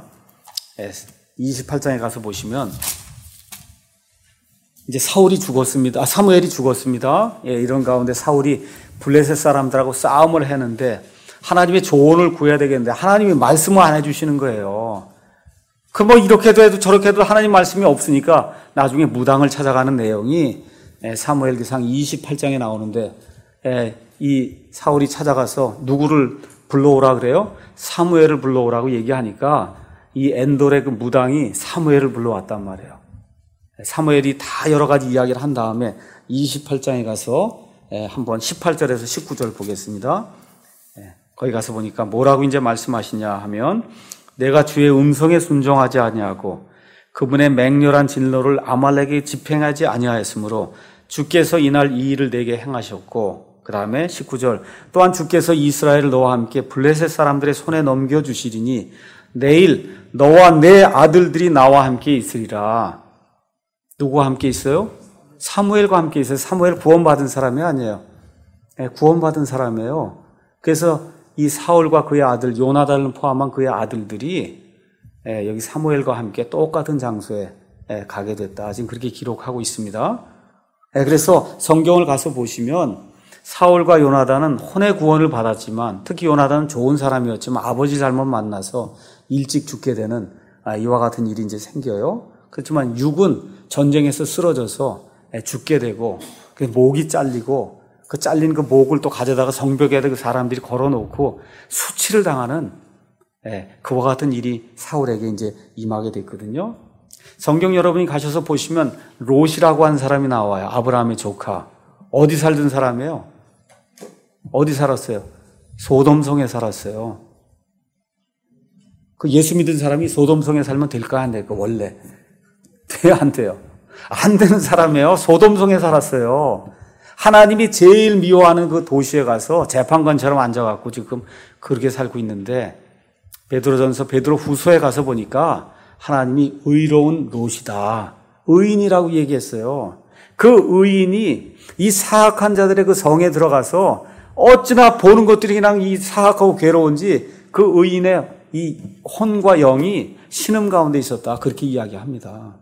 이제 사울이 죽었습니다. 사무엘이 죽었습니다. 이런 가운데 사울이 블레셋 사람들하고 싸움을 했는데 하나님의 조언을 구해야 되겠는데 하나님이 말씀을 안 해주시는 거예요. 이렇게도 해도 저렇게도 해도 하나님 말씀이 없으니까 나중에 무당을 찾아가는 내용이 사무엘기상 28장에 나오는데 이 사울이 찾아가서 누구를 불러오라 그래요? 사무엘을 불러오라고 얘기하니까 이 엔돌의 그 무당이 사무엘을 불러왔단 말이에요. 사무엘이 다 여러 가지 이야기를 한 다음에 28장에 가서 한번 18절에서 19절 보겠습니다. 거기 가서 보니까 뭐라고 이제 말씀하시냐 하면 내가 주의 음성에 순종하지 아니하고 그분의 맹렬한 진노를 아말렉에 집행하지 아니하였으므로 주께서 이날 이 일을 내게 행하셨고 그 다음에 19절 또한 주께서 이스라엘을 너와 함께 블레셋 사람들의 손에 넘겨주시리니 내일 너와 내 아들들이 나와 함께 있으리라. 누구와 함께 있어요? 사무엘과 함께 있어요. 사무엘 구원받은 사람이 아니에요. 구원받은 사람이에요. 그래서 이 사울과 그의 아들 요나단을 포함한 그의 아들들이 여기 사무엘과 함께 똑같은 장소에 가게 됐다. 지금 그렇게 기록하고 있습니다. 그래서 성경을 가서 보시면 사울과 요나단은 혼의 구원을 받았지만 특히 요나단은 좋은 사람이었지만 아버지 잘못 만나서 일찍 죽게 되는 이와 같은 일이 이제 생겨요. 그렇지만 육은 전쟁에서 쓰러져서 죽게 되고 목이 잘리고 그 잘린 그 목을 또 가져다가 성벽에 그 사람들이 걸어놓고 수치를 당하는 그와 같은 일이 사울에게 이제 임하게 됐거든요. 성경 여러분이 가셔서 보시면 롯이라고 한 사람이 나와요. 아브라함의 조카. 어디 살던 사람이에요? 어디 살았어요? 소돔성에 살았어요. 그 예수 믿은 사람이 소돔성에 살면 될까? 안 될까? 원래. 돼요? 안 돼요? 안 되는 사람이에요. 소돔성에 살았어요. 하나님이 제일 미워하는 그 도시에 가서 재판관처럼 앉아갖고 지금 그렇게 살고 있는데 베드로전서 베드로후서에 가서 보니까 하나님이 의로운 롯이다. 의인이라고 얘기했어요. 그 의인이 이 사악한 자들의 그 성에 들어가서 어찌나 보는 것들이 그냥 이 사악하고 괴로운지 그 의인의 이 혼과 영이 신음 가운데 있었다. 그렇게 이야기합니다.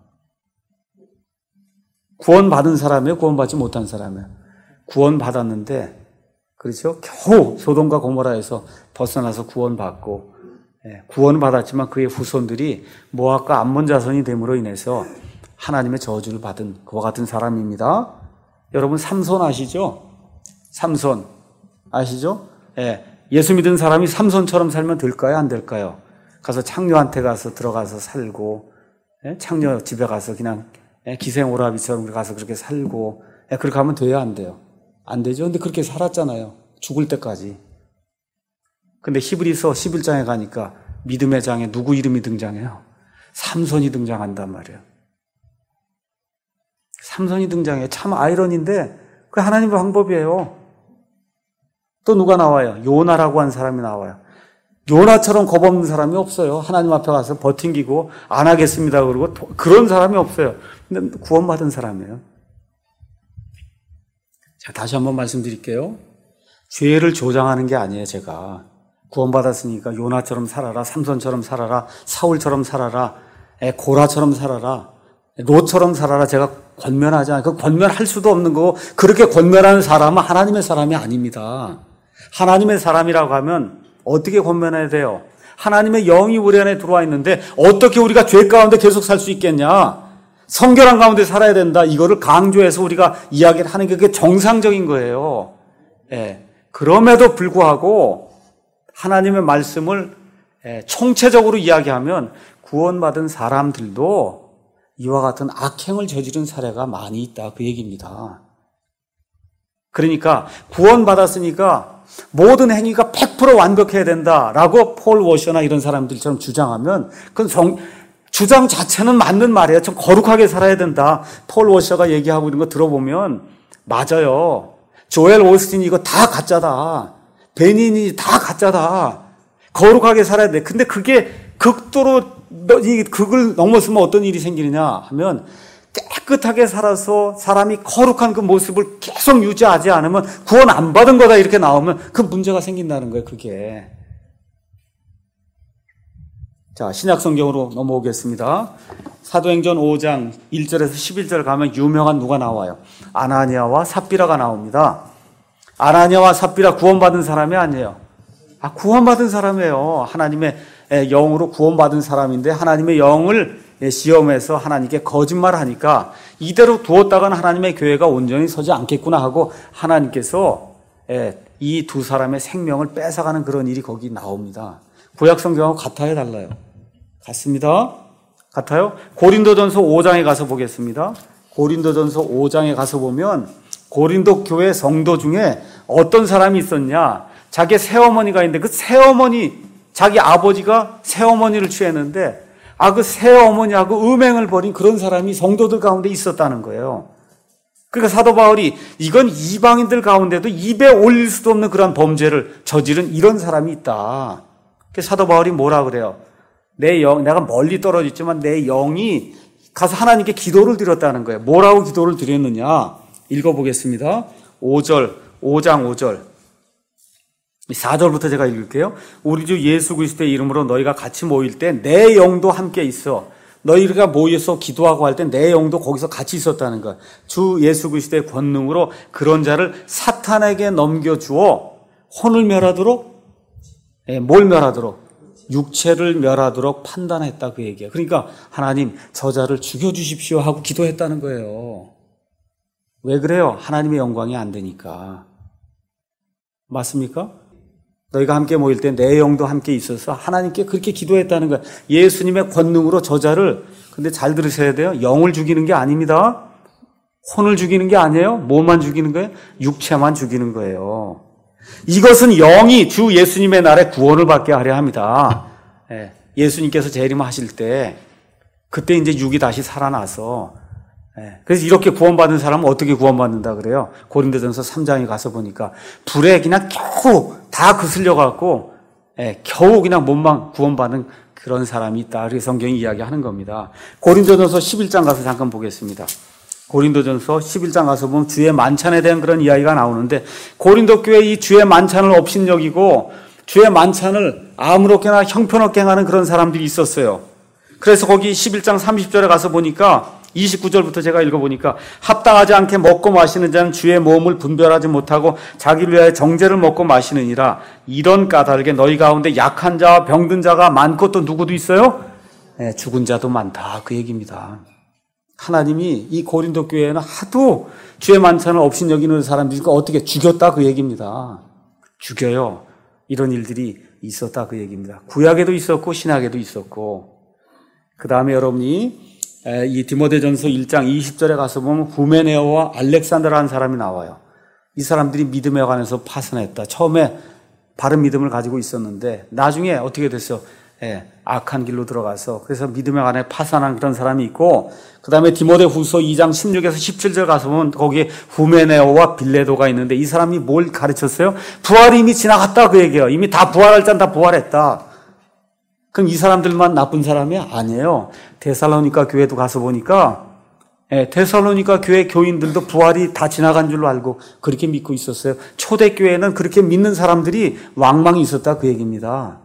구원받은 사람이에요? 구원받지 못한 사람이에요? 구원받았는데, 그렇죠? 겨우 소돔과 고모라에서 벗어나서 구원받고, 구원받았지만 그의 후손들이 모압과 암몬 자손이 됨으로 인해서 하나님의 저주를 받은 그와 같은 사람입니다. 여러분 삼손 아시죠? 삼손 아시죠? 예수 믿은 사람이 삼손처럼 살면 될까요? 안 될까요? 가서 창녀한테 가서 들어가서 살고, 창녀 집에 가서 그냥 기생오라비처럼 가서 그렇게 살고, 그렇게 하면 돼요? 안 돼요? 안 되죠? 근데 그렇게 살았잖아요. 죽을 때까지. 근데 히브리서 11장에 가니까 믿음의 장에 누구 이름이 등장해요? 삼손이 등장한단 말이에요. 삼손이 등장해요. 참 아이러니인데 그게 하나님의 방법이에요. 또 누가 나와요? 요나라고 한 사람이 나와요. 요나처럼 겁없는 사람이 없어요. 하나님 앞에 가서 버팅기고 안 하겠습니다 그러고 그런 사람이 없어요. 근데 구원받은 사람이에요. 자, 다시 한번 말씀드릴게요. 죄를 조장하는 게 아니에요. 제가 구원받았으니까 요나처럼 살아라, 삼손처럼 살아라, 사울처럼 살아라, 고라처럼 살아라, 롯처럼 살아라. 제가 권면하지 않아요. 그 권면할 수도 없는 거고 그렇게 권면하는 사람은 하나님의 사람이 아닙니다. 하나님의 사람이라고 하면 어떻게 권면해야 돼요? 하나님의 영이 우리 안에 들어와 있는데 어떻게 우리가 죄 가운데 계속 살 수 있겠냐? 성결한 가운데 살아야 된다. 이거를 강조해서 우리가 이야기를 하는 게 그게 정상적인 거예요. 그럼에도 불구하고 하나님의 말씀을 총체적으로 이야기하면 구원받은 사람들도 이와 같은 악행을 저지른 사례가 많이 있다, 그 얘기입니다. 그러니까 구원받았으니까 모든 행위가 100% 완벽해야 된다라고 폴 워셔나 이런 사람들처럼 주장하면 그건 주장 자체는 맞는 말이에요. 좀 거룩하게 살아야 된다. 폴 워셔가 얘기하고 있는 거 들어보면 맞아요. 조엘 오스틴이 이거 다 가짜다. 베닌이 다 가짜다. 거룩하게 살아야 돼. 근데 그게 극도로 이 극을 넘어서면 어떤 일이 생기느냐 하면 깨끗하게 살아서 사람이 거룩한 그 모습을 계속 유지하지 않으면 구원 안 받은 거다 이렇게 나오면 그 문제가 생긴다는 거예요, 그게. 자, 신약 성경으로 넘어오겠습니다. 사도행전 5장 1절에서 11절 가면 유명한 누가 나와요? 아나니아와 삽비라가 나옵니다. 아나니아와 삽비라 구원받은 사람이 아니에요. 구원받은 사람이에요. 하나님의 영으로 구원받은 사람인데 하나님의 영을 시험해서 하나님께 거짓말하니까 이대로 두었다가는 하나님의 교회가 온전히 서지 않겠구나 하고 하나님께서 이 두 사람의 생명을 뺏어가는 그런 일이 거기 나옵니다. 구약 성경하고 같아요, 달라요? 같습니다. 같아요? 고린도전서 5장에 가서 보겠습니다. 고린도전서 5장에 가서 보면 고린도 교회 성도 중에 어떤 사람이 있었냐? 자기 새어머니가 있는데 그 새어머니, 자기 아버지가 새어머니를 취했는데 그 새어머니하고 음행을 벌인 그런 사람이 성도들 가운데 있었다는 거예요. 그러니까 사도 바울이 이건 이방인들 가운데도 입에 올릴 수도 없는 그런 범죄를 저지른 이런 사람이 있다. 그래서 사도 바울이 뭐라 그래요? 내가 멀리 떨어져 있지만 내 영이 가서 하나님께 기도를 드렸다는 거예요. 뭐라고 기도를 드렸느냐? 읽어보겠습니다. 5장 5절. 4절부터 제가 읽을게요. 우리 주 예수 그리스도의 이름으로 너희가 같이 모일 때 내 영도 함께 있어. 너희가 모여서 기도하고 할 때 내 영도 거기서 같이 있었다는 거야. 주 예수 그리스도의 권능으로 그런 자를 사탄에게 넘겨주어 혼을 멸하도록, 뭘 멸하도록? 육체를 멸하도록 판단했다, 그 얘기야. 그러니까 하나님 저 자를 죽여주십시오 하고 기도했다는 거예요. 왜 그래요? 하나님의 영광이 안 되니까. 맞습니까? 너희가 함께 모일 때 내 영도 함께 있어서 하나님께 그렇게 기도했다는 거야. 예수님의 권능으로 저자를, 근데 잘 들으셔야 돼요. 영을 죽이는 게 아닙니다. 혼을 죽이는 게 아니에요. 뭐만 죽이는 거예요? 육체만 죽이는 거예요. 이것은 영이 주 예수님의 날에 구원을 받게 하려 합니다. 예수님께서 재림하실 때 그때 이제 육이 다시 살아나서, 그래서 이렇게 구원받은 사람은 어떻게 구원받는다 그래요? 고린도전서 3장에 가서 보니까 불에 그냥 겨우 다 거슬려갖고 겨우 그냥 몸만 구원받는 그런 사람이 있다. 그래서 성경이 이야기하는 겁니다. 고린도전서 11장 가서 잠깐 보겠습니다. 고린도전서 11장 가서 보면 주의 만찬에 대한 그런 이야기가 나오는데 고린도 교회 이 주의 만찬을 업신여기고 주의 만찬을 아무렇게나 형편없게 행하는 그런 사람들이 있었어요. 그래서 거기 11장 30절에 가서 보니까 29절부터 제가 읽어보니까 합당하지 않게 먹고 마시는 자는 주의 몸을 분별하지 못하고 자기를 위하여 정죄를 먹고 마시느니라. 이런 까닭에 너희 가운데 약한 자와 병든 자가 많고 또 누구도 있어요? 죽은 자도 많다, 그 얘기입니다. 하나님이 이 고린도 교회에는 하도 주의 만찬을 업신여기는 사람들이니까 어떻게 죽였다, 그 얘기입니다. 죽여요. 이런 일들이 있었다, 그 얘기입니다. 구약에도 있었고 신약에도 있었고. 그 다음에 여러분이 이 디모데전서 1장 20절에 가서 보면 후메네오와 알렉산더라는 사람이 나와요. 이 사람들이 믿음에 관해서 파선했다. 처음에 바른 믿음을 가지고 있었는데 나중에 어떻게 됐어요? 악한 길로 들어가서 그래서 믿음에 관해 파산한 그런 사람이 있고, 그 다음에 디모데후서 2장 16에서 17절 가서 보면 거기에 후메네오와 빌레도가 있는데 이 사람이 뭘 가르쳤어요? 부활이 이미 지나갔다, 그 얘기예요. 이미 다 부활할 자는 다 부활했다. 그럼 이 사람들만 나쁜 사람이 아니에요. 데살로니가 교회도 가서 보니까 데살로니가 교회 교인들도 부활이 다 지나간 줄로 알고 그렇게 믿고 있었어요. 초대교회는 그렇게 믿는 사람들이 왕망이 있었다, 그 얘기입니다.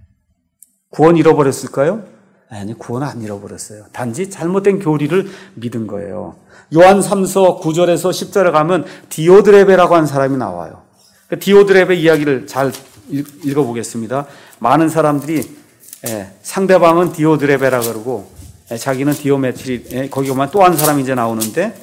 구원 잃어버렸을까요? 아니, 구원 안 잃어버렸어요. 단지 잘못된 교리를 믿은 거예요. 요한 3서 9절에서 10절에 가면 디오드레베라고 하는 사람이 나와요. 디오드레베 이야기를 잘 읽어보겠습니다. 많은 사람들이 상대방은 디오드레베라 그러고 자기는 디오메트리, 거기 보면 또 한 사람이 이제 나오는데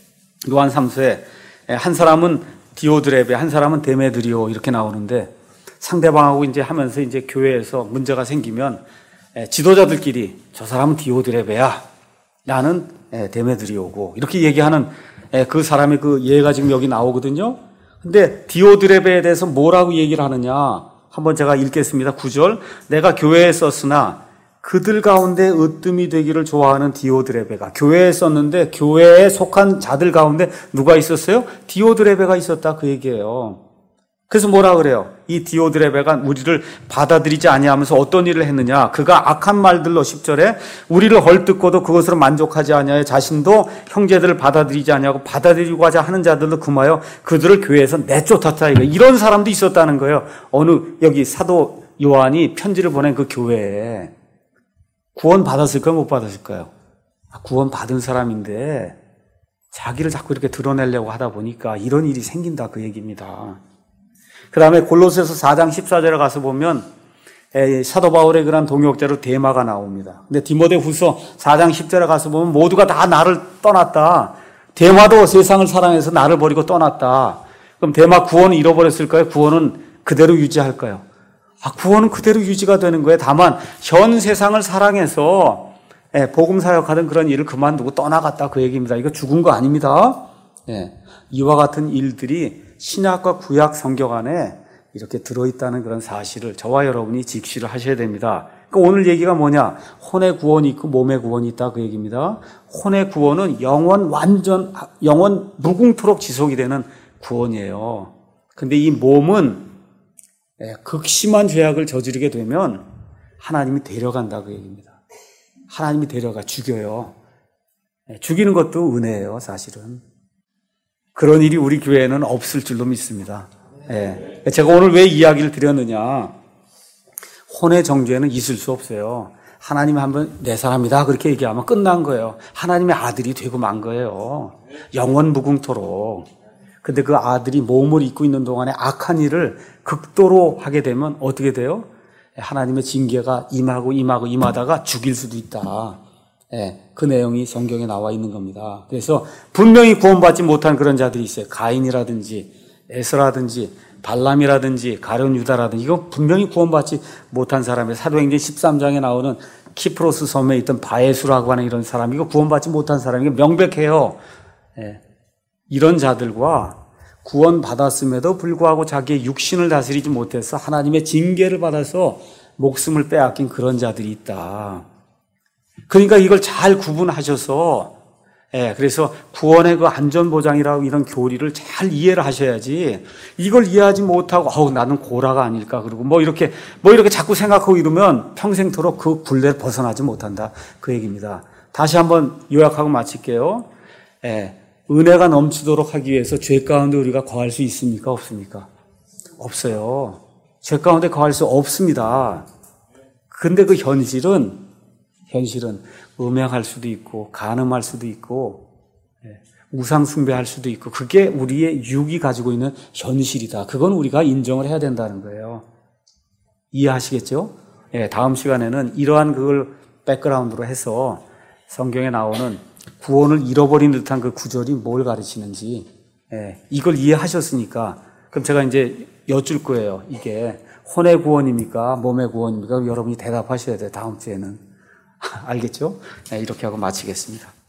요한 3서에 한 사람은 디오드레베, 한 사람은 데메드리오 이렇게 나오는데 상대방하고 이제 하면서 이제 교회에서 문제가 생기면 지도자들끼리 저 사람은 디오드레베야, 나는 데메드리오고 이렇게 얘기하는 그 사람의 그 예가 지금 여기 나오거든요. 근데 디오드레베에 대해서 뭐라고 얘기를 하느냐? 한번 제가 읽겠습니다. 9절. 내가 교회에 썼으나 그들 가운데 으뜸이 되기를 좋아하는 디오드레베가, 교회에 썼는데 교회에 속한 자들 가운데 누가 있었어요? 디오드레베가 있었다, 그 얘기예요. 그래서 뭐라 그래요? 이 디오드레베가 우리를 받아들이지 아니하면서 어떤 일을 했느냐? 그가 악한 말들로 10절에 우리를 헐뜯고도 그것으로 만족하지 아니하여 자신도 형제들을 받아들이지 아니하고 받아들이고 하자 하는 자들도 금하여 그들을 교회에서 내쫓았다. 이런 사람도 있었다는 거예요. 여기 사도 요한이 편지를 보낸 그 교회에 구원 받았을까요? 못 받았을까요? 구원 받은 사람인데 자기를 자꾸 이렇게 드러내려고 하다 보니까 이런 일이 생긴다, 그 얘기입니다. 그 다음에 골로새서 4장 14절에 가서 보면 사도 바울의 그런 동역자로 데마가 나옵니다. 근데 디모데후서 4장 10절에 가서 보면 모두가 다 나를 떠났다. 데마도 세상을 사랑해서 나를 버리고 떠났다. 그럼 데마 구원은 잃어버렸을까요? 구원은 그대로 유지할까요? 구원은 그대로 유지가 되는 거예요. 다만 현 세상을 사랑해서 복음 사역하던 그런 일을 그만두고 떠나갔다, 그 얘기입니다. 이거 죽은 거 아닙니다. 이와 같은 일들이 신약과 구약 성경 안에 이렇게 들어있다는 그런 사실을 저와 여러분이 직시를 하셔야 됩니다. 그러니까 오늘 얘기가 뭐냐? 혼의 구원이 있고 몸의 구원이 있다, 그 얘기입니다. 혼의 구원은 영원 무궁토록 지속이 되는 구원이에요. 근데 이 몸은 극심한 죄악을 저지르게 되면 하나님이 데려간다, 그 얘기입니다. 하나님이 데려가 죽여요. 죽이는 것도 은혜예요, 사실은. 그런 일이 우리 교회에는 없을 줄로 믿습니다. 제가 오늘 왜 이야기를 드렸느냐? 혼의 정죄는 있을 수 없어요. 하나님이 한번 내 사람이다 그렇게 얘기하면 끝난 거예요. 하나님의 아들이 되고 만 거예요. 영원 무궁토록. 근데 그 아들이 몸을 입고 있는 동안에 악한 일을 극도로 하게 되면 어떻게 돼요? 하나님의 징계가 임하다가 죽일 수도 있다. 그 내용이 성경에 나와 있는 겁니다. 그래서 분명히 구원받지 못한 그런 자들이 있어요. 가인이라든지 에서라든지 발람이라든지 가룟 유다라든지, 이거 분명히 구원받지 못한 사람이에요. 사도행전 13장에 나오는 키프로스 섬에 있던 바에수라고 하는 이런 사람, 이거 구원받지 못한 사람이 명백해요. 이런 자들과 구원받았음에도 불구하고 자기의 육신을 다스리지 못해서 하나님의 징계를 받아서 목숨을 빼앗긴 그런 자들이 있다. 그러니까 이걸 잘 구분하셔서, 그래서 구원의 그 안전보장이라고 이런 교리를 잘 이해를 하셔야지, 이걸 이해하지 못하고, 나는 고라가 아닐까, 그러고 뭐 이렇게 자꾸 생각하고 이러면 평생토록 그 굴레를 벗어나지 못한다, 그 얘기입니다. 다시 한번 요약하고 마칠게요. 은혜가 넘치도록 하기 위해서 죄 가운데 우리가 거할 수 있습니까? 없습니까? 없어요. 죄 가운데 거할 수 없습니다. 근데 그 현실은 음행할 수도 있고, 간음할 수도 있고, 우상 숭배할 수도 있고, 그게 우리의 육이 가지고 있는 현실이다. 그건 우리가 인정을 해야 된다는 거예요. 이해하시겠죠? 다음 시간에는 이러한 그걸 백그라운드로 해서 성경에 나오는 구원을 잃어버린 듯한 그 구절이 뭘 가르치는지, 이걸 이해하셨으니까, 그럼 제가 이제 여쭐 거예요. 이게 혼의 구원입니까? 몸의 구원입니까? 여러분이 대답하셔야 돼요. 다음 주에는. 알겠죠? 이렇게 하고 마치겠습니다.